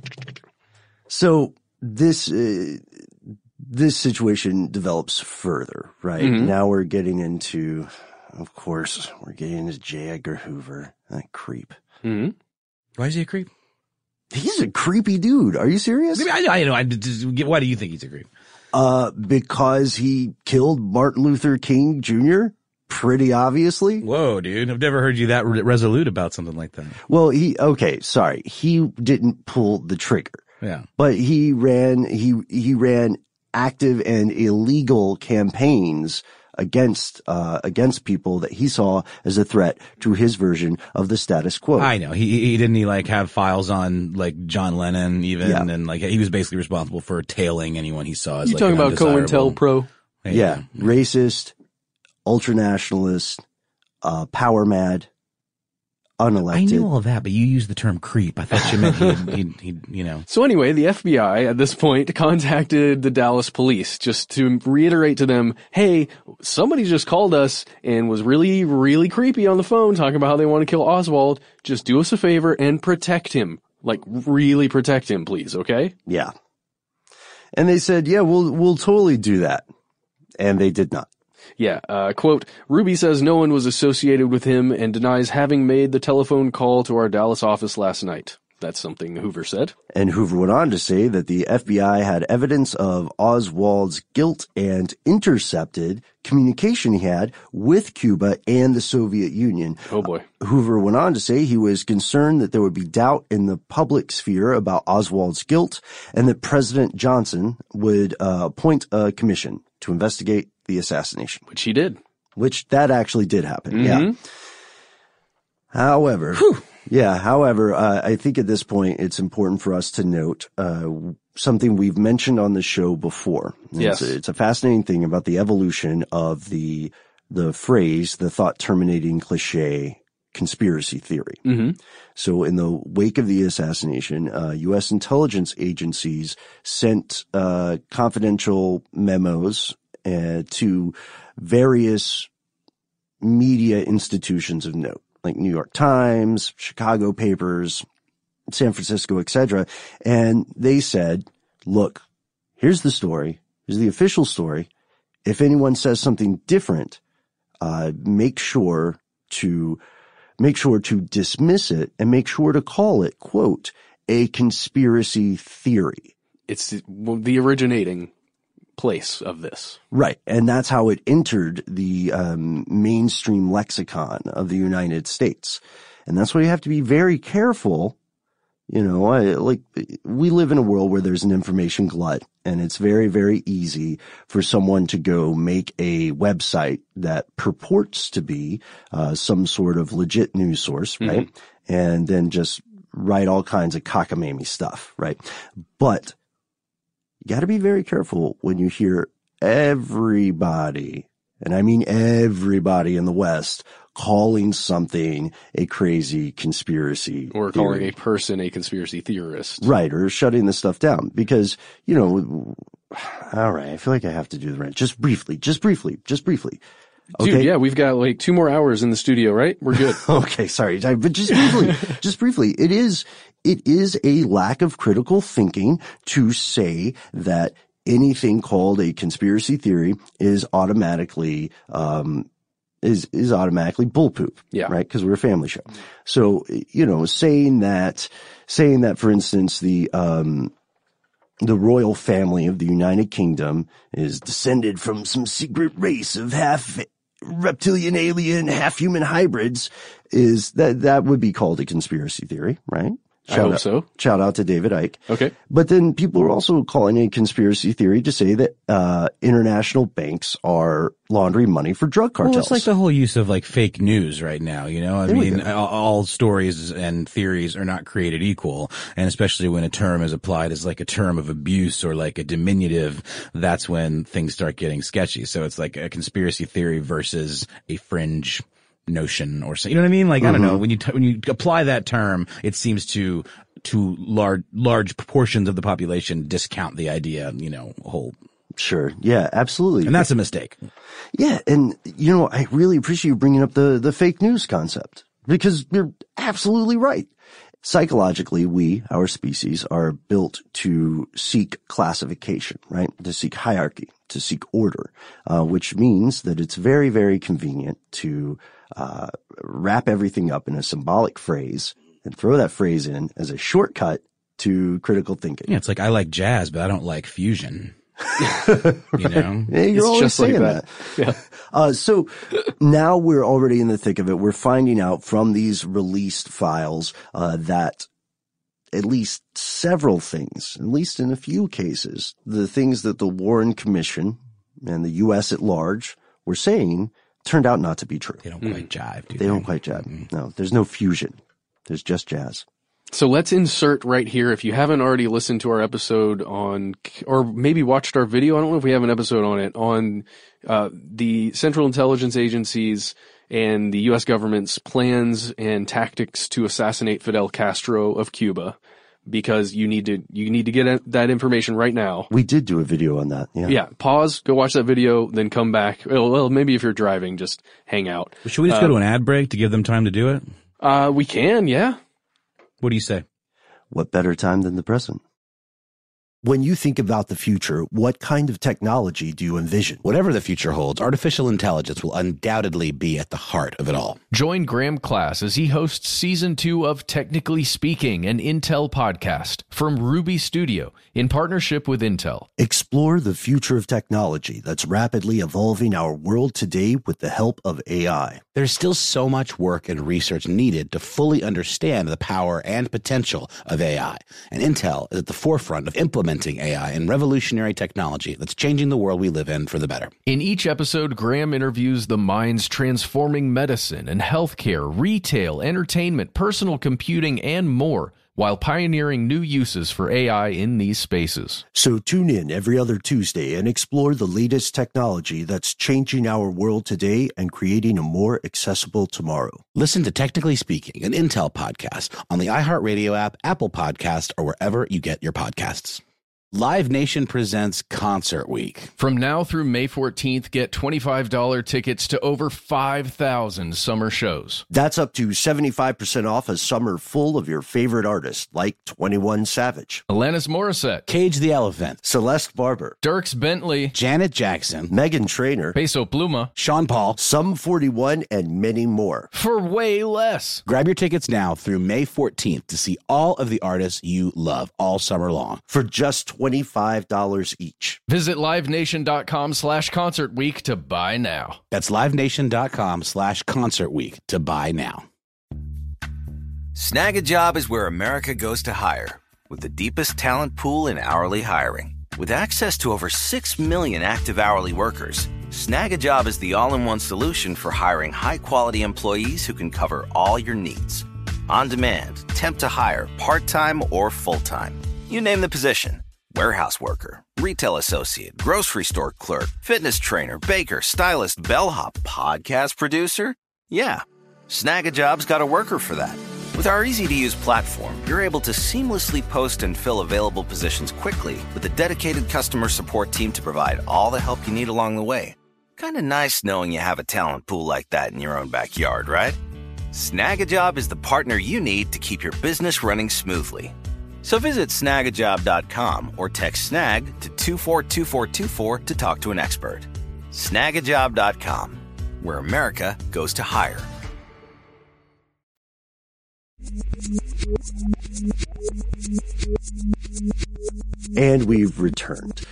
so this uh, this situation develops further, right? Mm-hmm. Now we're getting into, of course, we're getting into J. Edgar Hoover, that creep. Mm-hmm. Why is he a creep? He's a creepy dude. Are you serious? Maybe I, I know. I just, why do you think he's a creep? Uh, because he killed Martin Luther King Junior Pretty obviously. Whoa, dude. I've never heard you that re- resolute about something like that. Well, he, okay, sorry. He didn't pull the trigger. Yeah. But he ran, he, he ran active and illegal campaigns against, uh, against people that he saw as a threat to his version of the status quo. I know. He, he didn't he like have files on like John Lennon even, yeah. and like he was basically responsible for tailing anyone he saw as you like talking about COINTELPRO? Yeah. yeah. Racist, ultranationalist, uh, power mad, unelected. I knew all of that, but you used the term creep. I thought you meant he'd, he'd, he'd, you know. So anyway, the F B I at this point contacted the Dallas police just to reiterate to them, hey, somebody just called us and was really, really creepy on the phone talking about how they want to kill Oswald. Just do us a favor and protect him. Like, really protect him, please, okay? Yeah. And they said, yeah, we'll, we'll totally do that. And they did not. Yeah, uh, quote, Ruby says no one was associated with him and denies having made the telephone call to our Dallas office last night. That's something Hoover said. And Hoover went on to say that the F B I had evidence of Oswald's guilt and intercepted communication he had with Cuba and the Soviet Union. Oh boy. Uh, Hoover went on to say he was concerned that there would be doubt in the public sphere about Oswald's guilt and that President Johnson would uh, appoint a commission to investigate the assassination. Which he did. Which that actually did happen, mm-hmm. yeah. However, Whew. yeah, however, uh, I think at this point it's important for us to note uh, something we've mentioned on the show before. Yes. It's a, it's a fascinating thing about the evolution of the the phrase, the thought-terminating cliche, conspiracy theory. Mm-hmm. So in the wake of the assassination, uh, U S intelligence agencies sent uh, confidential memos uh, to various media institutions of note, like New York Times, Chicago papers, San Francisco, et cetera. And they said, look, here's the story. Here's the official story. If anyone says something different, uh, make sure to, make sure to dismiss it and make sure to call it, quote, a conspiracy theory. It's the originating place of this. Right. And that's how it entered the um, mainstream lexicon of the United States. And that's why you have to be very careful. You know, I, like we live in a world where there's an information glut, and it's very, very easy for someone to go make a website that purports to be uh, some sort of legit news source, right? Mm-hmm. And then just write all kinds of cockamamie stuff, right? But you got to be very careful when you hear everybody, and I mean everybody in the West, calling something a crazy conspiracy or theory. Calling a person a conspiracy theorist. Right, or shutting this stuff down. Because, you know, all right, I feel like I have to do the rant. Just briefly, just briefly, just briefly. Okay? Dude, yeah, we've got like two more hours in the studio, right? We're good. Okay, sorry. But just briefly, just briefly, it is, it is a lack of critical thinking to say that anything called a conspiracy theory is automatically, um, is, is automatically bullpoop. Yeah. Right? Because we're a family show. So, you know, saying that, saying that, for instance, the, um, the royal family of the United Kingdom is descended from some secret race of half reptilian, alien, half human hybrids is that, that would be called a conspiracy theory, right? I hope out, so. Shout out to David Icke. Okay. But then people are also calling it a conspiracy theory to say that uh, international banks are laundering money for drug cartels. Well, it's like the whole use of like fake news right now, you know? I There we mean, go. all, all stories and theories are not created equal. And especially when a term is applied as like a term of abuse or like a diminutive, that's when things start getting sketchy. So it's like a conspiracy theory versus a fringe notion or so, you know what I mean? Like, I don't know, when you, t- when you apply that term, it seems to, to large, large proportions of the population discount the idea, you know, whole. Sure. Yeah, absolutely. And that's a mistake. Yeah. And, you know, I really appreciate you bringing up the, the fake news concept because you're absolutely right. Psychologically, we, our species, are built to seek classification, right? To seek hierarchy, to seek order, uh, which means that it's very, very convenient to uh, wrap everything up in a symbolic phrase and throw that phrase in as a shortcut to critical thinking. Yeah, it's like I like jazz, but I don't like fusion. You know? Yeah, you're It's always just like saying that. that. Yeah. Uh, so now we're already in the thick of it. We're finding out from these released files uh, that at least several things, at least in a few cases, the things that the Warren Commission and the U S at large were saying turned out not to be true. They don't quite jive, do They don't quite jive. No, there's no fusion. There's just jazz. So let's insert right here. If you haven't already listened to our episode on, or maybe watched our video, I don't know if we have an episode on it, on uh, the Central Intelligence Agencies and the U S government's plans and tactics to assassinate Fidel Castro of Cuba, because you need to you need to get that information right now. We did do a video on that. Yeah. Yeah. Pause, go watch that video, then come back. Well, well maybe if you're driving, just hang out. Should we just uh, go to an ad break to give them time to do it? Uh, we can, yeah. What do you say? What better time than the present? When you think about the future, what kind of technology do you envision? Whatever the future holds, artificial intelligence will undoubtedly be at the heart of it all. Join Graham Class as he hosts season two of Technically Speaking, an Intel podcast from Ruby Studio in partnership with Intel. Explore the future of technology that's rapidly evolving our world today with the help of A I. There's still so much work and research needed to fully understand the power and potential of A I, and Intel is at the forefront of implementing A I and revolutionary technology that's changing the world we live in for the better. In each episode, Graham interviews the minds transforming medicine and healthcare, retail, entertainment, personal computing, and more, while pioneering new uses for A I in these spaces. So tune in every other Tuesday and explore the latest technology that's changing our world today and creating a more accessible tomorrow. Listen to Technically Speaking, an Intel podcast on the iHeartRadio app, Apple Podcast, or wherever you get your podcasts. Live Nation presents Concert Week. From now through May fourteenth, get twenty-five dollars tickets to over five thousand summer shows. That's up to seventy-five percent off a summer full of your favorite artists like twenty-one Savage, Alanis Morissette, Cage the Elephant, Celeste Barber, Dierks Bentley, Janet Jackson, Meghan Trainor, Peso Pluma, Sean Paul, Sum forty-one, and many more. For way less. Grab your tickets now through May fourteenth to see all of the artists you love all summer long for just twenty-five dollars each. Visit livenation.com slash concert week to buy now. That's livenation.com slash concert week to buy now. Snag a Job is where America goes to hire, with the deepest talent pool in hourly hiring. With access to over six million active hourly workers, Snag a Job is the all-in-one solution for hiring high-quality employees who can cover all your needs. On demand, temp to hire, part-time or full-time. You name the position. Warehouse worker, retail associate, grocery store clerk, fitness trainer, baker, stylist, bellhop, podcast producer. Yeah, Snag a Job's got a worker for that. With our easy-to-use platform, you're able to seamlessly post and fill available positions quickly with a dedicated customer support team to provide all the help you need along the way. Kind of nice knowing you have a talent pool like that in your own backyard, right? Snag a Job is the partner you need to keep your business running smoothly. So visit snag a job dot com or text snag to two four two four two four to talk to an expert. snag a job dot com, where America goes to hire. And we've returned.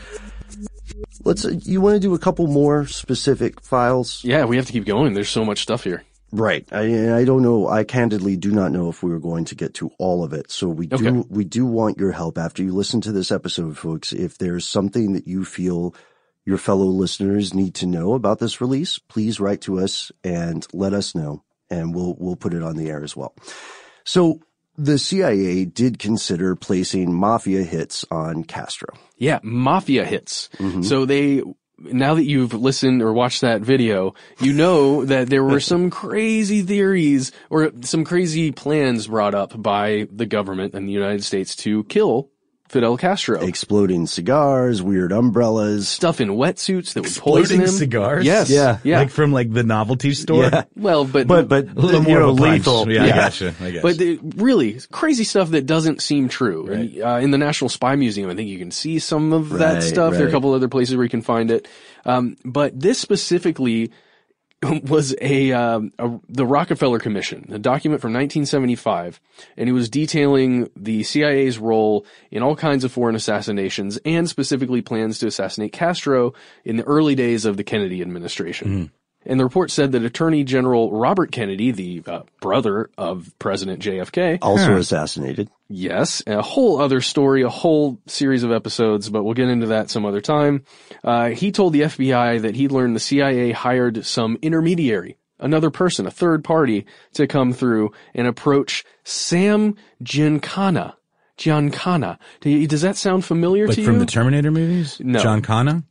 Let's. Uh, you want to do a couple more specific files? Yeah, we have to keep going. There's so much stuff here. Right. I, I don't know. I candidly do not know if we were going to get to all of it. So we do, Okay. we do want your help after you listen to this episode, folks. If there's something that you feel your fellow listeners need to know about this release, please write to us and let us know, and we'll, we'll put it on the air as well. So the C I A did consider placing mafia hits on Castro. Yeah, mafia hits. So they, now that you've listened or watched that video, you know that there were some crazy theories or some crazy plans brought up by the government in the United States to kill Fidel Castro. Exploding cigars, weird umbrellas. Stuff in wetsuits that would poison Exploding him. cigars? Yes. Yeah. Yeah. Like from like the novelty store? Yeah. well, but, But, but, A little you more know, of a punch. lethal. Yeah, I gotcha. I guess. But the, really, crazy stuff that doesn't seem true. Right. And, uh, in the National Spy Museum, I think you can see some of that Right, stuff. There are a right. couple other places where you can find it. Um, but this specifically was a, um, a the Rockefeller Commission, a document from nineteen seventy-five, and it was detailing the C I A's role in all kinds of foreign assassinations and specifically plans to assassinate Castro in the early days of the Kennedy administration. And the report said that Attorney General Robert Kennedy, the uh, brother of President J F K, Also assassinated. yes, a whole other story, a whole series of episodes, but we'll get into that some other time. Uh, he told the F B I that he learned the C I A hired some intermediary, another person, a third party, to come through and approach Sam Giancana. Giancana. Do you- Does that sound familiar like to you? from the Terminator movies? No. John Connor?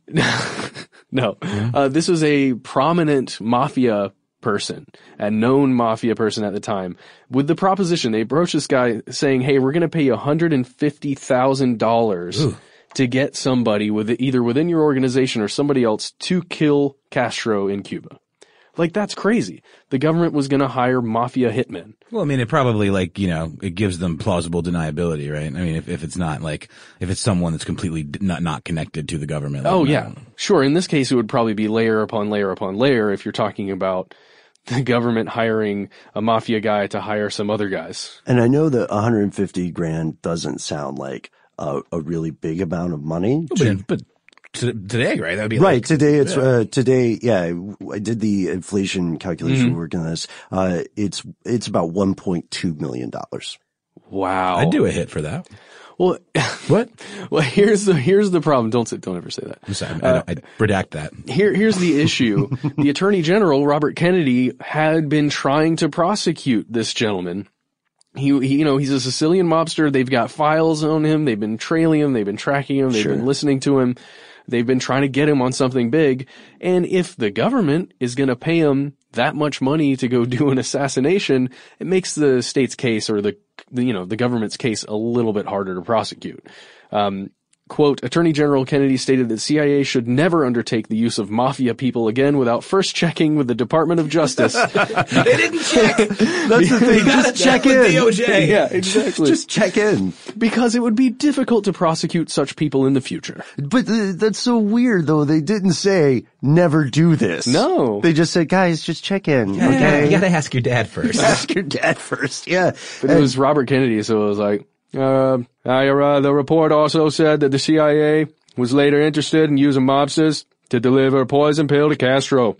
No. Uh, this was a prominent mafia person, a known mafia person at the time. With the proposition, they approached this guy saying, hey, we're going to pay you one hundred fifty thousand dollars to get somebody with either within your organization or somebody else to kill Castro in Cuba. Like, that's crazy. The government was going to hire mafia hitmen. Well, I mean, it probably like, you know, it gives them plausible deniability, right? I mean, if, if it's not like, if it's someone that's completely d- not, not connected to the government. Like, Oh, no. yeah. Sure. In this case, it would probably be layer upon layer upon layer if you're talking about the government hiring a mafia guy to hire some other guys. And I know that one hundred fifty grand doesn't sound like a, a really big amount of money. But, to- but to, today, right? That'd be Right. like, Today it's, uh, today, yeah, I did the inflation calculation Mm-hmm. work on this. Uh, it's, it's about one point two million dollars. Wow. I'd do a hit for that. Well, What? well, here's the, here's the problem. Don't say, don't ever say that. I'm sorry. I, don't, I redact that. Here, here's the issue. The Attorney General, Robert Kennedy, had been trying to prosecute this gentleman. He, he, you know, he's a Sicilian mobster. They've got files on him. They've been trailing him. They've been tracking him. They've Sure. been listening to him. They've been trying to get him on something big. And if the government is going to pay him that much money to go do an assassination, it makes the state's case or the, the you know, the government's case a little bit harder to prosecute. Um, Quote, Attorney General Kennedy stated that C I A should never undertake the use of mafia people again without first checking with the Department of Justice. They didn't check. That's the thing. Just check in. D O J. Yeah, exactly. Just check in. Because it would be difficult to prosecute such people in the future. But uh, that's so weird though. They didn't say never do this. No. They just said, guys, just check in. Yeah, Okay. you gotta ask your dad first. Ask your dad first. Yeah. But it was Robert Kennedy, so it was like, uh, I, uh, the report also said that the C I A was later interested in using mobsters to deliver a poison pill to Castro,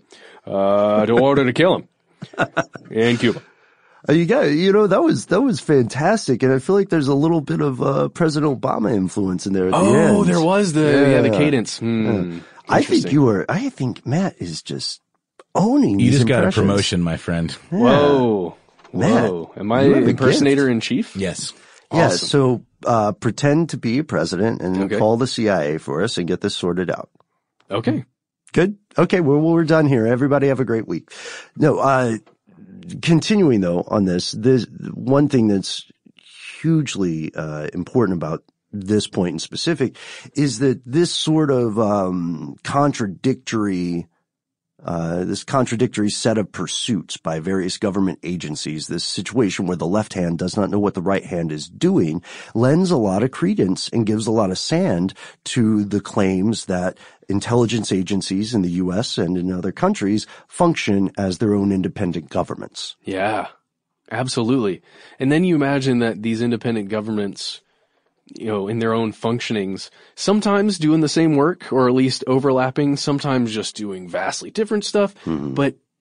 uh, to order to kill him in Cuba. Uh, you got, you know, that was, that was fantastic. And I feel like there's a little bit of, uh, President Obama influence in there at the end. Oh, there was the, yeah, the Yeah. cadence. Hmm. I think Interesting. you are, I think Matt is just owning You these just got a impressions. promotion, my friend. Whoa. Matt, Whoa. Am I you have a impersonator in chief? Yes. Yeah. Awesome. So, uh, pretend to be a president and Okay. call the C I A for us and get this sorted out. Okay. Good. Okay. Well, we're done here. Everybody have a great week. No, uh, continuing though on this, this one thing that's hugely, uh, important about this point in specific is that this sort of, um, contradictory, uh, this contradictory set of pursuits by various government agencies, this situation where the left hand does not know what the right hand is doing, lends a lot of credence and gives a lot of sand to the claims that intelligence agencies in the U S and in other countries function as their own independent governments. Yeah, absolutely. And then you imagine that these independent governments, you know, in their own functionings, sometimes doing the same work or at least overlapping, sometimes just doing vastly different stuff. Mm-hmm. But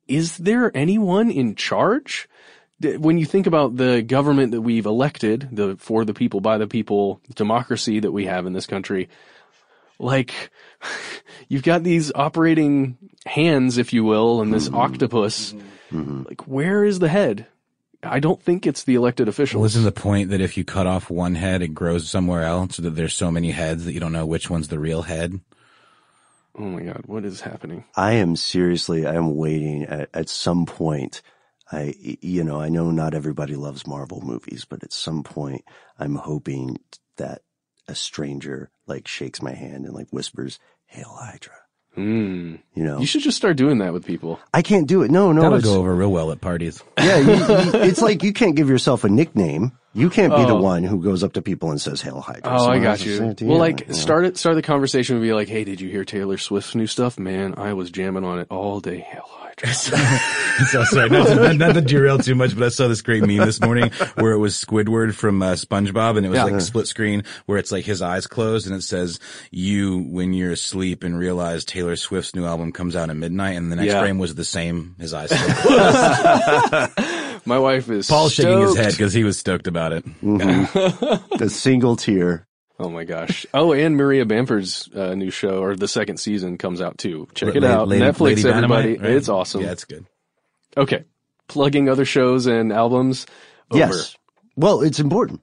is there anyone in charge? When you think about the government that we've elected, the for the people, by the people democracy that we have in this country, like, you've got these operating hands, if you will, and this mm-hmm. octopus. Mm-hmm. Like, where is the head? I don't think it's the elected officials. Well, isn't the point that if you cut off one head, it grows somewhere else, so that there's so many heads that you don't know which one's the real head? Oh my God, what is happening? I am seriously, I am waiting at, at some point. I, you know, I know not everybody loves Marvel movies, but at some point I'm hoping that a stranger like shakes my hand and like whispers, "Hail Hydra." Mm. You know, you should just start doing that with people. I can't do it. No, no. That'll go over real well at parties. Yeah. You, you, it's like you can't give yourself a nickname. You can't be oh. the one who goes up to people and says, "Hail Hydra." Oh, Someone I got you. you. Well, like, you know. start it, start the conversation and be like, "Hey, did you hear Taylor Swift's new stuff? Man, I was jamming on it all day. Hail Hydra." So sorry, not to, not to derail too much, but I saw this great meme this morning where it was Squidward from uh, SpongeBob, and it was Yeah. like split screen where it's like his eyes closed, and it says, "You when you're asleep and realize Taylor Swift's new album comes out at midnight," and the next Yeah. frame was the same, his eyes still closed. My wife is Paul's stoked. shaking his head because he was stoked about it. Mm-hmm. A single tear. Oh my gosh. Oh, and Maria Bamford's uh, new show, or the second season, comes out too. Check it Lady, out. Lady, Netflix, Lady everybody. Dynamite, right? It's awesome. Yeah, it's good. Okay. Plugging other shows and albums. Over. Yes. Well, it's important.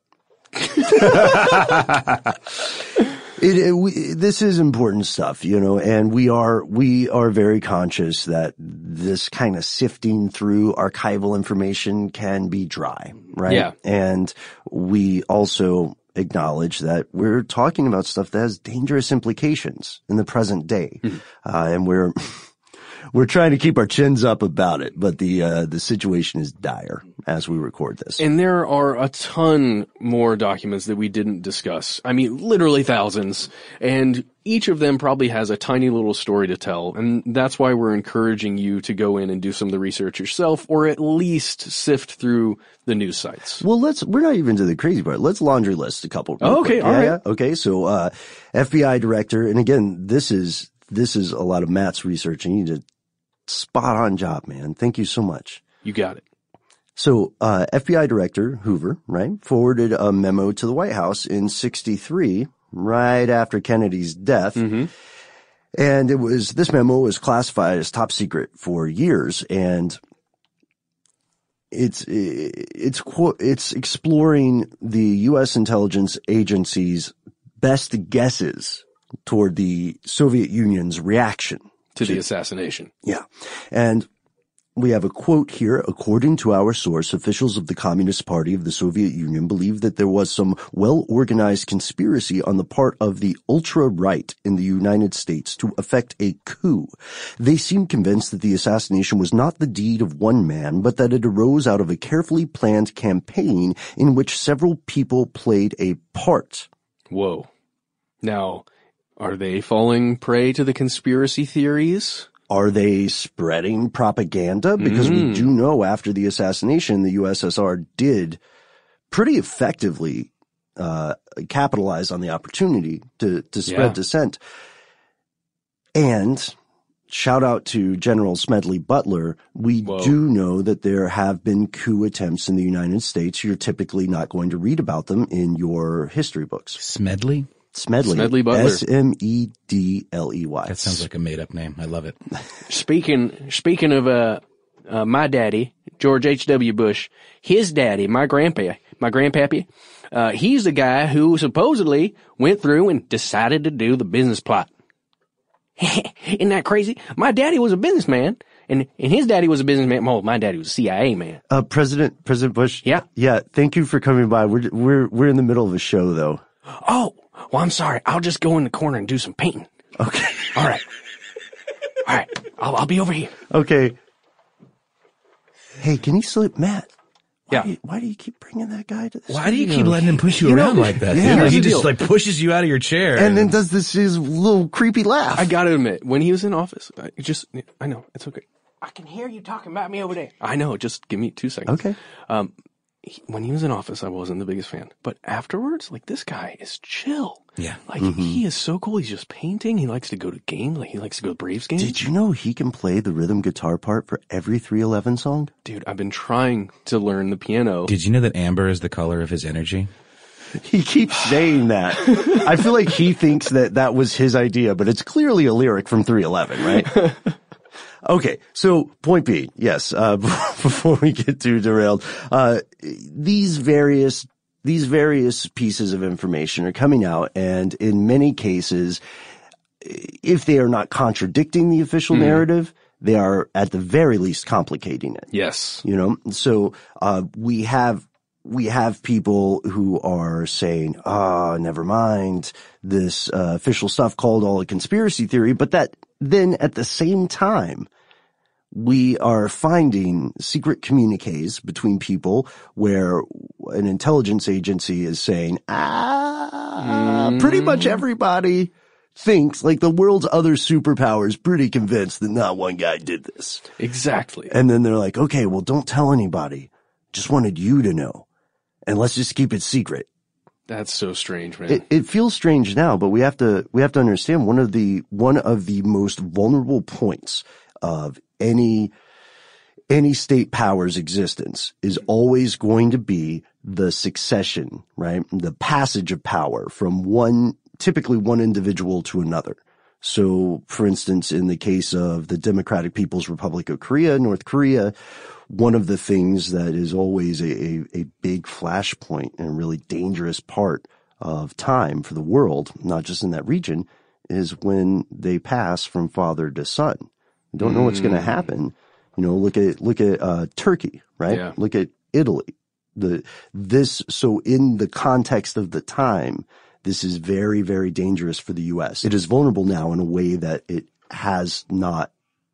It, it we, this is important stuff, you know, and we are, we are very conscious that this kind of sifting through archival information can be dry, right? Yeah. And we also acknowledge that we're talking about stuff that has dangerous implications in the present day. Mm-hmm. Uh, and we're, we're trying to keep our chins up about it, but the, uh, the situation is dire as we record this. And there are a ton more documents that we didn't discuss. I mean, literally thousands. And each of them probably has a tiny little story to tell. And that's why we're encouraging you to go in and do some of the research yourself, or at least sift through the news sites. Well, let's, we're not even to the crazy part. Let's laundry list a couple. Oh, okay. Quick. All yeah, right. Yeah. Okay. So, uh, F B I director. And again, this is, this is a lot of Matt's research, and you did a spot on job, man. Thank you so much. You got it. So, uh, F B I Director Hoover, right, forwarded a memo to the White House in sixty-three, right after Kennedy's death. Mm-hmm. And it was, this memo was classified as top secret for years. And it's, it's, it's exploring the U S intelligence agency's best guesses toward the Soviet Union's reaction to, to the assassination. Yeah. And we have a quote here. According to our source, officials of the Communist Party of the Soviet Union believe that there was some well-organized conspiracy on the part of the ultra-right in the United States to effect a coup. They seem convinced that the assassination was not the deed of one man, but that it arose out of a carefully planned campaign in which several people played a part. Whoa. Now, are they falling prey to the conspiracy theories? Are they spreading propaganda? Because mm. we do know after the assassination, the U S S R did pretty effectively uh capitalize on the opportunity to, to spread yeah. dissent. And shout out to General Smedley Butler. We Whoa. do know that there have been coup attempts in the United States. You're typically not going to read about them in your history books. Smedley? Smedley. Smedley Butler. S M E D L E Y. That sounds like a made-up name. I love it. Speaking speaking of uh, uh my daddy, George H W. Bush, his daddy, my grandpa, my grandpappy, uh, he's the guy who supposedly went through and decided to do the business plot. Isn't that crazy? My daddy was a businessman, and, and his daddy was a businessman. Oh, my daddy was a C I A man. Uh, President, President Bush. Yeah. Yeah. Thank you for coming by. We're, we're, we're in the middle of a show though. Oh, well, I'm sorry. I'll just go in the corner and do some painting. Okay. All right. All right. I'll, I'll be over here. Okay. Hey, can you sleep, Matt? Why Yeah. Do you, why do you keep bringing that guy to the Why do you studio? keep letting him push you, You know, around like that? yeah, Like, he here's the just deal. like pushes you out of your chair. And then does this his little creepy laugh. I gotta admit, when he was in office, I just, I know, it's okay. I can hear you talking about me over there. I know, just give me two seconds. Okay. Um, he, when he was in office, I wasn't the biggest fan. But afterwards, like, this guy is chill. Yeah. Like, Mm-hmm. he is so cool. He's just painting. He likes to go to games. Like, he likes to go to Braves games. Did you know he can play the rhythm guitar part for every three eleven song? Dude, I've been trying to learn the piano. Did you know that amber is the color of his energy? He keeps saying that. I feel like he thinks that that was his idea, but it's clearly a lyric from three eleven, right? Okay, so point being, yes, uh, before we get too derailed, uh, these various, these various pieces of information are coming out, and in many cases, if they are not contradicting the official mm. narrative, they are at the very least complicating it. Yes. You know, so, uh, we have, we have people who are saying, ah, oh, never mind, this, uh, official stuff called all a conspiracy theory, but that, then at the same time, we are finding secret communiques between people where an intelligence agency is saying, ah, mm. pretty much everybody thinks, like the world's other superpowers, pretty convinced that not one guy did this. Exactly. And then they're like, okay, well, don't tell anybody. Just wanted you to know. And let's just keep it secret. That's so strange, man. It, it feels strange now, but we have to, we have to understand one of the, one of the most vulnerable points of any, any state power's existence is always going to be the succession, right? The passage of power from one, typically one individual to another. So, for instance, in the case of the Democratic People's Republic of Korea, North Korea, one of the things that is always a, a, a big flashpoint and a really dangerous part of time for the world, not just in that region, is when they pass from father to son. You don't know mm. what's going to happen. You know, look at, look at, uh, Turkey, right? Yeah. Look at Italy. The, this, so in the context of the time, this is very, very dangerous for the U S. It is vulnerable now in a way that it has not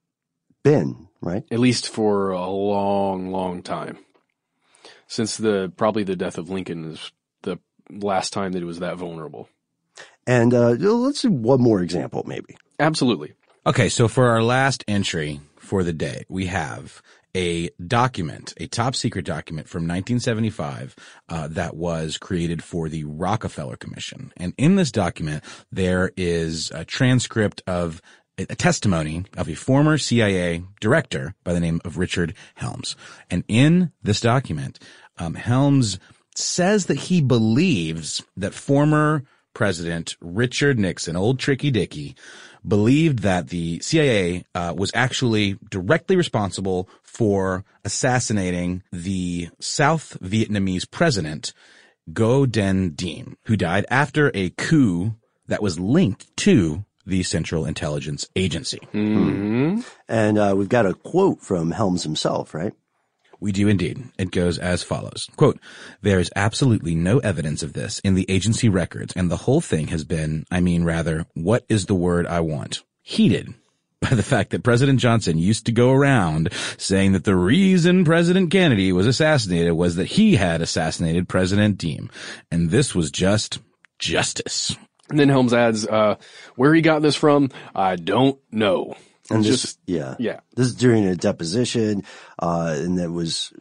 been, right? At least for a long, long time. Since the, probably the death of Lincoln is the last time that it was that vulnerable. And, uh, let's do one more example, maybe. Absolutely. Okay. So for our last entry for the day, we have a document, a top secret document from nineteen seventy-five, uh, that was created for the Rockefeller Commission. And in this document, there is a transcript of a testimony of a former C I A director by the name of Richard Helms. And in this document, um, Helms says that he believes that former President Richard Nixon, old Tricky Dicky, believed that the C I A uh, was actually directly responsible for assassinating the South Vietnamese president, Ngo Dinh Diem, who died after a coup that was linked to the Central Intelligence Agency. Mm-hmm. And uh, we've got a quote from Helms himself, right? We do indeed. It goes as follows. Quote, "There is absolutely no evidence of this in the agency records, and the whole thing has been, I mean rather, what is the word I want? Heated by the fact that President Johnson used to go around saying that the reason President Kennedy was assassinated was that he had assassinated President Diem. And this was just justice." And then Helms adds, uh, where he got this from, I don't know. And this, just, yeah, yeah. This is during a deposition, uh, and that was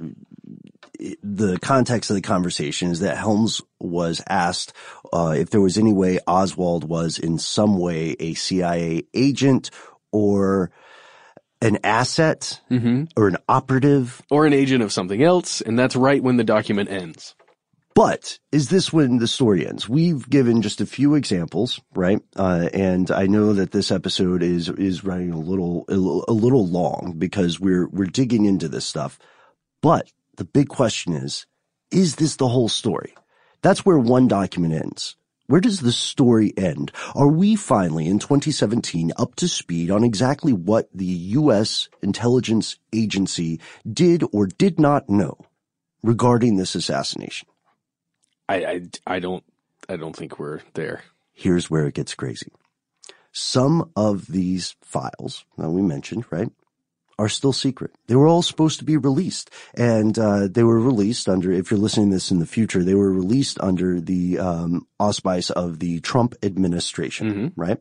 the context of the conversation is that Helms was asked, uh, if there was any way Oswald was in some way a C I A agent or an asset mm-hmm. or an operative or an agent of something else. And that's right when the document ends. But is this when the story ends? We've given just a few examples, right? Uh, and I know that this episode is, is running a little, a little long because we're, we're digging into this stuff. But the big question is, is this the whole story? That's where one document ends. Where does the story end? Are we finally in twenty seventeen up to speed on exactly what the U S intelligence agency did or did not know regarding this assassination? I, I, I don't, I don't think we're there. Here's where it gets crazy. Some of these files that we mentioned, right, are still secret. They were all supposed to be released, and uh, they were released under, if you're listening to this in the future, they were released under the um, auspice of the Trump administration, mm-hmm. right?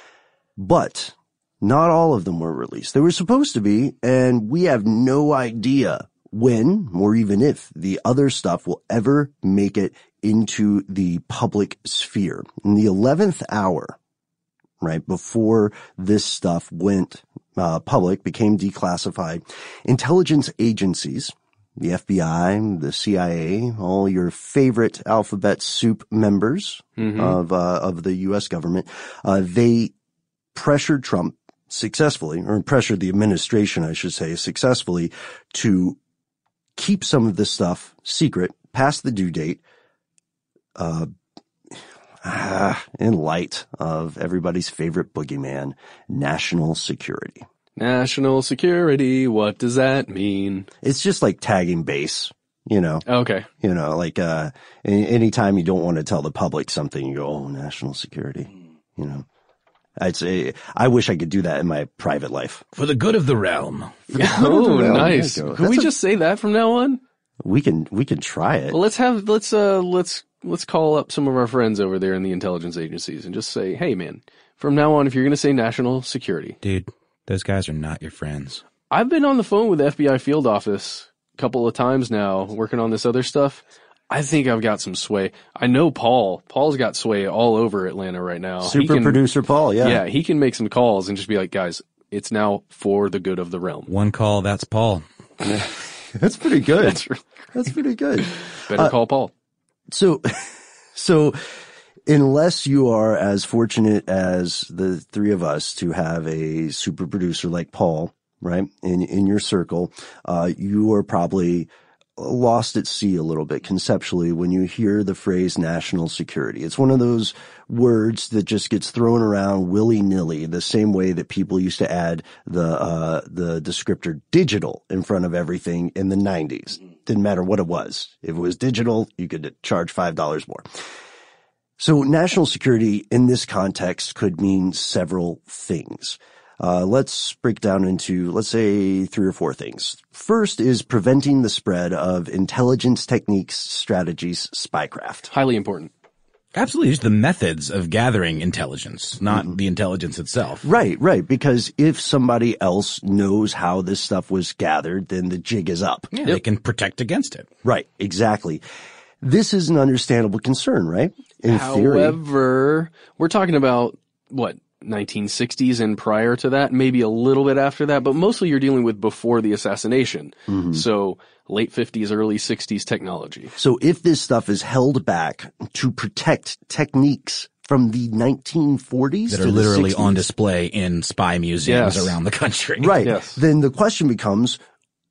But not all of them were released. They were supposed to be, and we have no idea when, or even if, the other stuff will ever make it into the public sphere. In the eleventh hour, right, before this stuff went uh, public, became declassified, intelligence agencies, the F B I, the C I A, all your favorite alphabet soup members mm-hmm. of uh, of the U S government, uh, they pressured Trump successfully, or pressured the administration, I should say, successfully, to keep some of this stuff secret past the due date, uh, ah, in light of everybody's favorite boogeyman, national security. National security, what does that mean? It's just like tagging base, you know. Okay. You know, like uh anytime you don't want to tell the public something, you go, oh, national security, you know. I'd say, I wish I could do that in my private life. For the good of the realm. Oh, nice. Can we a, just say that from now on? We can, we can try it. Well, let's have, let's, uh, let's, let's call up some of our friends over there in the intelligence agencies and just say, hey man, from now on, if you're going to say national security. Dude, those guys are not your friends. I've been on the phone with the F B I field office a couple of times now, working on this other stuff. I think I've got some sway. I know Paul. Paul's got sway all over Atlanta right now. Super can, producer Paul, yeah. Yeah, he can make some calls and just be like, guys, it's now for the good of the realm. One call, that's Paul. That's pretty good. That's, really that's pretty good. Better uh, call Paul. So, so unless you are as fortunate as the three of us to have a super producer like Paul, right, in, in your circle, uh, you are probably lost at sea a little bit conceptually when you hear the phrase national security. It's one of those words that just gets thrown around willy-nilly, the same way that people used to add the uh the descriptor digital in front of everything in the nineties. Didn't matter what it was. If it was digital, you could charge five dollars more. So national security in this context could mean several things. Uh, let's break down into, let's say, three or four things. First is preventing the spread of intelligence techniques, strategies, spycraft. Highly important. Absolutely. Just the methods of gathering intelligence, not mm-hmm. the intelligence itself. Right, right. Because if somebody else knows how this stuff was gathered, then the jig is up. Yeah, yep. They can protect against it. Right, exactly. This is an understandable concern, right? In theory. However, we're talking about, what, nineteen sixties and prior to that, maybe a little bit after that, but mostly you're dealing with before the assassination. Mm-hmm. So late fifties, early sixties technology. So if this stuff is held back to protect techniques from the nineteen forties that to are literally the sixties, on display in spy museums yes. around the country. Right. Yes. Then the question becomes,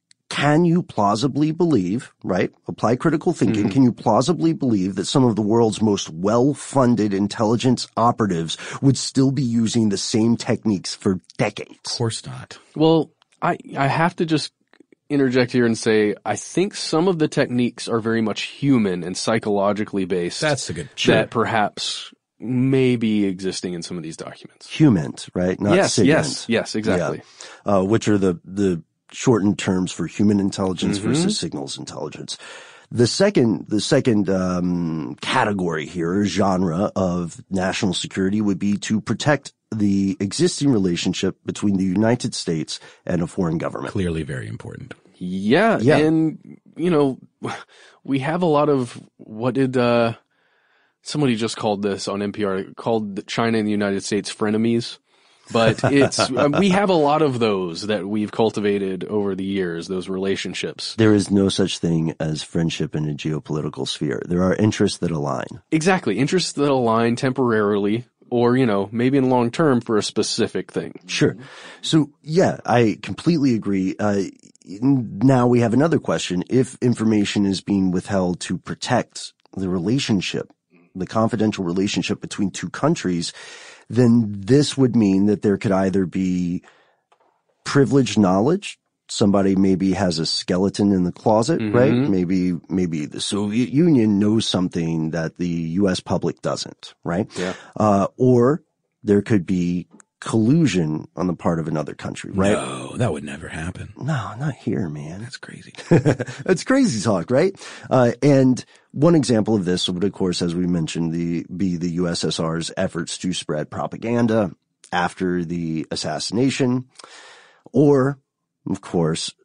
can you plausibly believe, right? Apply critical thinking. Mm-hmm. Can you plausibly believe that some of the world's most well-funded intelligence operatives would still be using the same techniques for decades? Of course not. Well, I, I have to just interject here and say, I think some of the techniques are very much human and psychologically based. That's a good, sure. That perhaps may be existing in some of these documents. Human, right? Not yes, SIGINT. yes, yes, exactly. Yeah. Uh, which are the, the, shortened terms for human intelligence mm-hmm. versus signals intelligence. The second, the second, um, category here, genre of national security would be to protect the existing relationship between the United States and a foreign government. Clearly very important. Yeah. yeah. And, you know, we have a lot of, what did, uh, somebody just called this on N P R, called China and the United States frenemies. But it's, uh, we have a lot of those that we've cultivated over the years, those relationships. There is no such thing as friendship in a geopolitical sphere. There are interests that align. Exactly. Interests that align temporarily or, you know, maybe in long term for a specific thing. Sure. So, yeah, I completely agree. Uh, now we have another question. If information is being withheld to protect the relationship, the confidential relationship between two countries, then this would mean that there could either be privileged knowledge. Somebody maybe has a skeleton in the closet, mm-hmm. right? Maybe, maybe the Soviet Union knows something that the U S public doesn't, right? Yeah. Uh, or there could be collusion on the part of another country, right? No, that would never happen. No, not here, man. That's crazy. That's crazy talk, right? Uh, and one example of this would, of course, as we mentioned, the, be the U S S R's efforts to spread propaganda after the assassination, or, of course,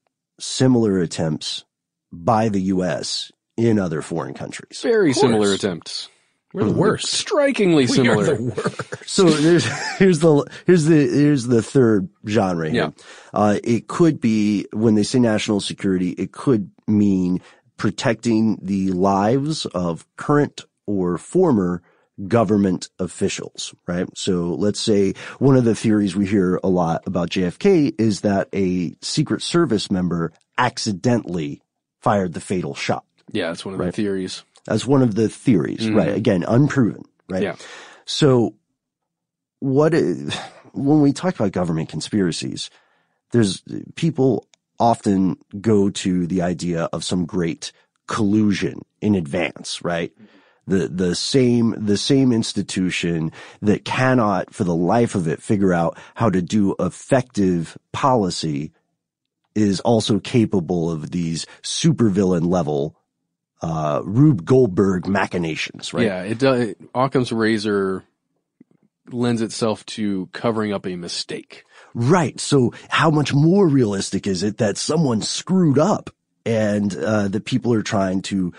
similar attempts by the U S in other foreign countries. Very similar attempts. We're the worst. Strikingly We similar. are the worst. So there's here's the here's the here's the third genre here. Yeah. Uh, it could be, when they say national security, it could mean protecting the lives of current or former government officials, right? So let's say one of the theories we hear a lot about J F K is that a Secret Service member accidentally fired the fatal shot. Yeah, that's one of Right. the theories. That's one of the theories, Mhm. right? Again, unproven, right? Yeah. So what is, when we talk about government conspiracies, there's people often go to the idea of some great collusion in advance, right? The, the same, the same institution that cannot for the life of it figure out how to do effective policy is also capable of these supervillain level uh, Rube Goldberg machinations, right? Yeah, it does. Occam's razor lends itself to covering up a mistake. Right. So how much more realistic is it that someone screwed up and uh, the people are trying to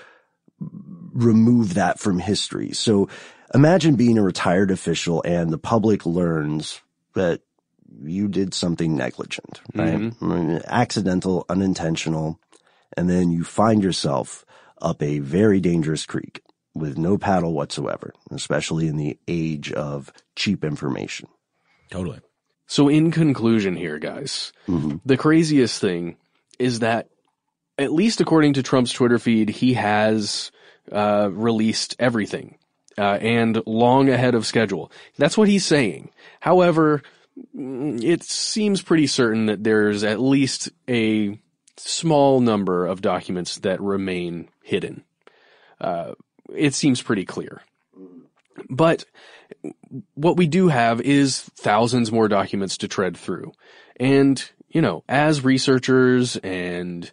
remove that from history? So imagine being a retired official and the public learns that you did something negligent, right? Mm-hmm. I mean, accidental, unintentional, and then you find yourself up a very dangerous creek with no paddle whatsoever, especially in the age of cheap information. Totally. So in conclusion here, guys, Mm-hmm. the craziest thing is that, at least according to Trump's Twitter feed, he has uh, released everything uh, and long ahead of schedule. That's what he's saying. However, it seems pretty certain that there's at least a small number of documents that remain hidden. Uh, it seems pretty clear. But what we do have is thousands more documents to tread through. And, you know, as researchers and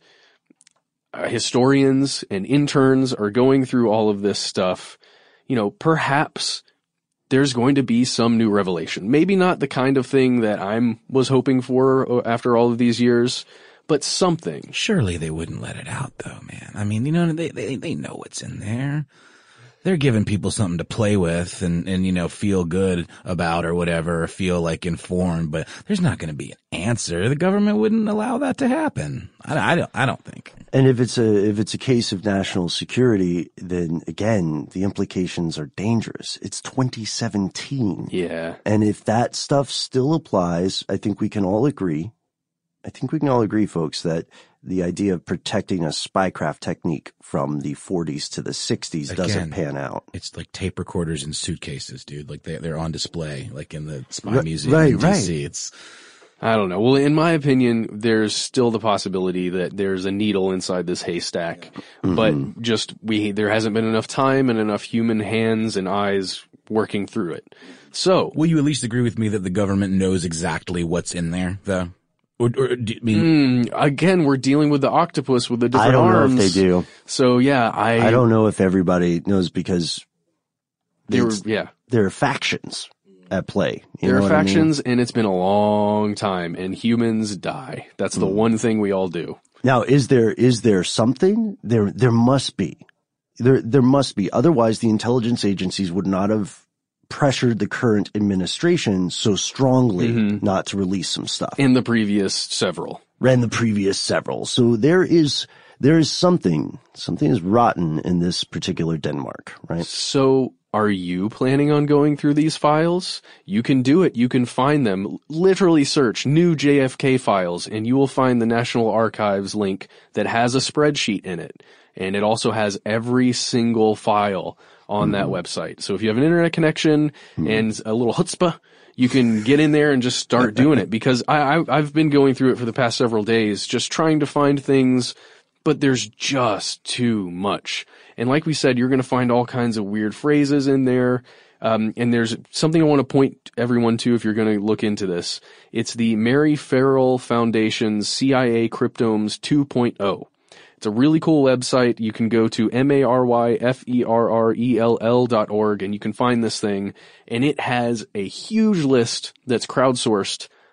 uh, historians and interns are going through all of this stuff, you know, perhaps there's going to be some new revelation. Maybe not the kind of thing that I'm was hoping for after all of these years, but something. Surely they wouldn't let it out, though, man. I mean, you know, they they they know what's in there. They're giving people something to play with and, and, you know, feel good about or whatever, or feel like informed, but there's not going to be an answer. The government wouldn't allow that to happen. I, I don't, I don't think. And if it's a, if it's a case of national security, then again, the implications are dangerous. It's twenty seventeen. Yeah. And if that stuff still applies, I think we can all agree. I think we can all agree, folks, that the idea of protecting a spycraft technique from the forties to the sixties Again, doesn't pan out. It's like tape recorders in suitcases, dude. Like they, they're on display, like in the Spy Right, Museum right, in D C. right. It's, I don't know. Well, in my opinion, there's still the possibility that there's a needle inside this haystack, Mm-hmm. but just we there hasn't been enough time and enough human hands and eyes working through it. So, will you at least agree with me that the government knows exactly what's in there, though? Or, or do, I mean, mm, again, we're dealing with the octopus with the different I don't arms. know if they do. So yeah, I I don't know if everybody knows because There were, it's- yeah, there are factions at play. You there know are what I mean? factions, and it's been a long time, and humans die. That's Mm. the one thing we all do. Now, is there is there something? There there must be. There there must be. Otherwise, the intelligence agencies would not have pressured the current administration so strongly Mhm. not to release some stuff. In the previous several. Ran the previous several. So there is there is something something is rotten in this particular Denmark, right? So, are you planning on going through these files? You can do it. You can find them. Literally search new J F K files, and you will find the National Archives link that has a spreadsheet in it. And it also has every single file on that website. So if you have an internet connection and a little chutzpah, you can get in there and just start doing it. Because I, I, I've been going through it for the past several days, just trying to find things, but there's just too much. And like we said, you're going to find all kinds of weird phrases in there. Um, and there's something I want to point everyone to if you're going to look into this. It's the Mary Farrell Foundation's C I A Cryptomes two point oh. It's a really cool website. You can go to M A R Y F E R R E L L dot org and you can find this thing. And it has a huge list that's crowdsourced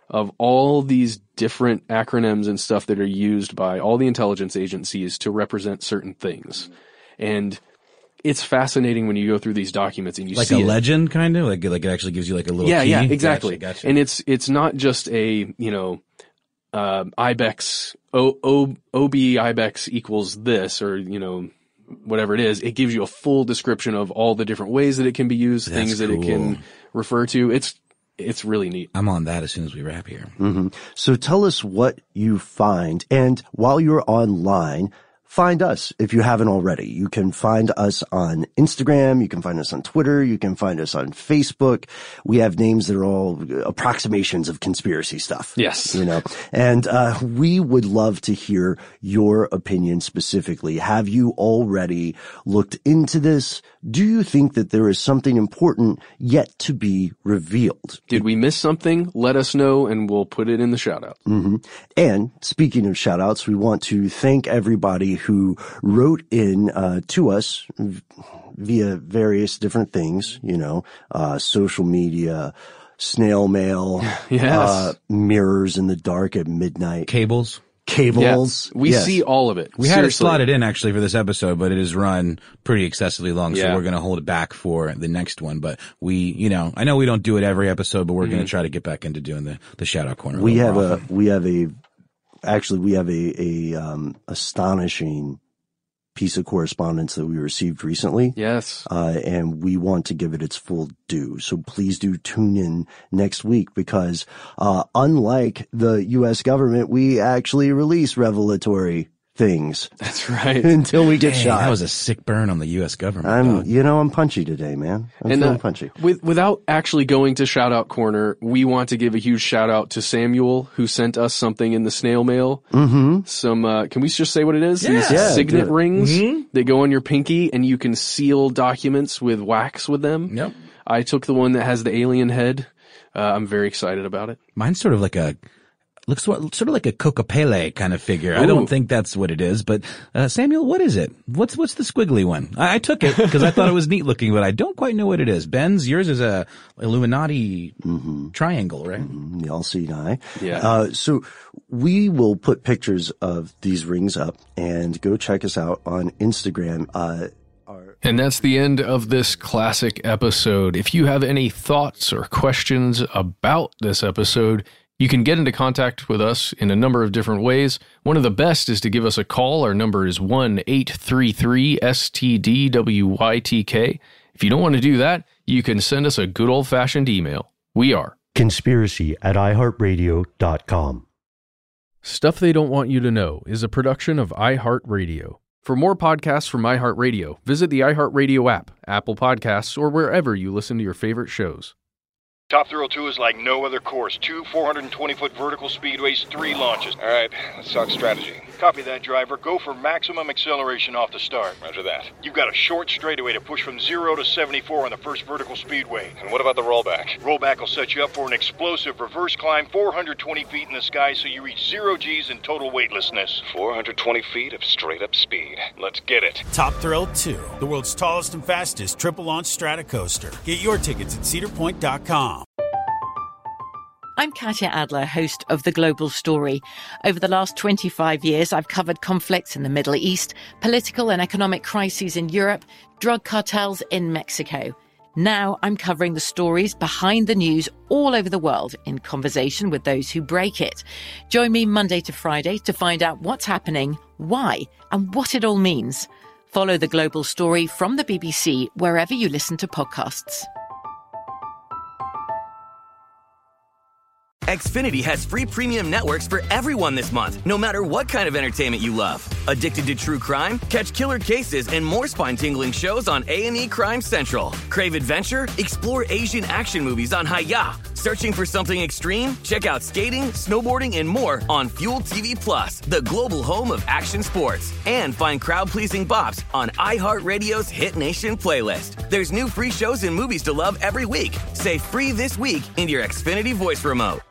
of all these different acronyms and stuff that are used by all the intelligence agencies to represent certain things. And it's fascinating when you go through these documents and you like see a it. legend, kind of like like it actually gives you like a little yeah key. yeah exactly. Gotcha, gotcha. And it's it's not just a you know uh, ibex o, o, ob ibex equals this, or you know whatever it is. It gives you a full description of all the different ways that it can be used, That's things that cool. it can refer to. It's it's really neat. I'm on that as soon as we wrap here. Mm-hmm. So tell us what you find, and while you're online, find us if you haven't already. You can find us on Instagram. You can find us on Twitter. You can find us on Facebook. We have names that are all approximations of conspiracy stuff. Yes. You know, and, uh, we would love to hear your opinion specifically. Have you already looked into this? Do you think that there is something important yet to be revealed? Did we miss something? Let us know and we'll put it in the shout out. Mm-hmm. And speaking of shout outs, we want to thank everybody who wrote in uh, to us v- via various different things, you know, uh, social media, snail mail, yes. uh, mirrors in the dark at midnight, Cables. cables. Yeah, we Yes. see all of it. We had it Seriously. slotted in actually for this episode, but it is run pretty excessively long, so Yeah. we're going to hold it back for the next one. But we, you know, I know we don't do it every episode, but we're Mm-hmm. going to try to get back into doing the, the shout out corner. We little have more a, often. we have a, actually we have a, a, um, astonishing piece of correspondence that we received recently. Yes. Uh, and we want to give it its full due. So please do tune in next week because, uh, unlike the U S government, we actually release revelatory things That's right. until we get Dang, shot. that was a sick burn on the U S government. I'm, dog. you know, I'm punchy today, man. I'm And feeling uh, punchy. with, without actually going to shout out corner, we want to give a huge shout out to Samuel who sent us something in the snail mail. Mm-hmm. Some, uh, can we just say what it is? Yeah. These Yeah, signet do it. rings Mm-hmm. that go on your pinky and you can seal documents with wax with them. Yep. I took the one that has the alien head. Uh, I'm very excited about it. Mine's sort of like a, looks sort sort of like a Coca-Pele kind of figure. I Ooh. don't think that's what it is, but, uh, Samuel, what is it? What's, what's the squiggly one? I, I took it because I thought it was neat looking, but I don't quite know what it is. Ben's, yours is a Illuminati triangle, right? Mm-hmm. The all-seeing eye. Yeah. Uh, so we will put pictures of these rings up and go check us out on Instagram. Uh, our And that's the end of this classic episode. If you have any thoughts or questions about this episode, you can get into contact with us in a number of different ways. One of the best is to give us a call. Our number is one eight three three S T D W Y T K. If you don't want to do that, you can send us a good old-fashioned email. We are conspiracy at iheartradio dot com. Stuff They Don't Want You to Know is a production of iHeartRadio. For more podcasts from iHeartRadio, visit the iHeartRadio app, Apple Podcasts, or wherever you listen to your favorite shows. Top Thrill two is like no other course. Two four hundred twenty foot vertical speedways, three launches. All right, let's talk strategy. Copy that, driver. Go for maximum acceleration off the start. Roger that. You've got a short straightaway to push from zero to seventy-four on the first vertical speedway. And what about the rollback? Rollback will set you up for an explosive reverse climb four hundred twenty feet in the sky so you reach zero G's in total weightlessness. four hundred twenty feet of straight-up speed. Let's get it. Top Thrill two, the world's tallest and fastest triple-launch stratocoaster. Get your tickets at cedar point dot com. I'm Katya Adler, host of The Global Story. Over the last twenty-five years, I've covered conflicts in the Middle East, political and economic crises in Europe, drug cartels in Mexico. Now I'm covering the stories behind the news all over the world in conversation with those who break it. Join me Monday to Friday to find out what's happening, why, and what it all means. Follow The Global Story from the B B C wherever you listen to podcasts. Xfinity has free premium networks for everyone this month, no matter what kind of entertainment you love. Addicted to true crime? Catch killer cases and more spine-tingling shows on A and E Crime Central. Crave adventure? Explore Asian action movies on Hi-Ya. Searching for something extreme? Check out skating, snowboarding, and more on Fuel T V Plus, the global home of action sports. And find crowd-pleasing bops on iHeartRadio's Hit Nation playlist. There's new free shows and movies to love every week. Say free this week in your Xfinity voice remote.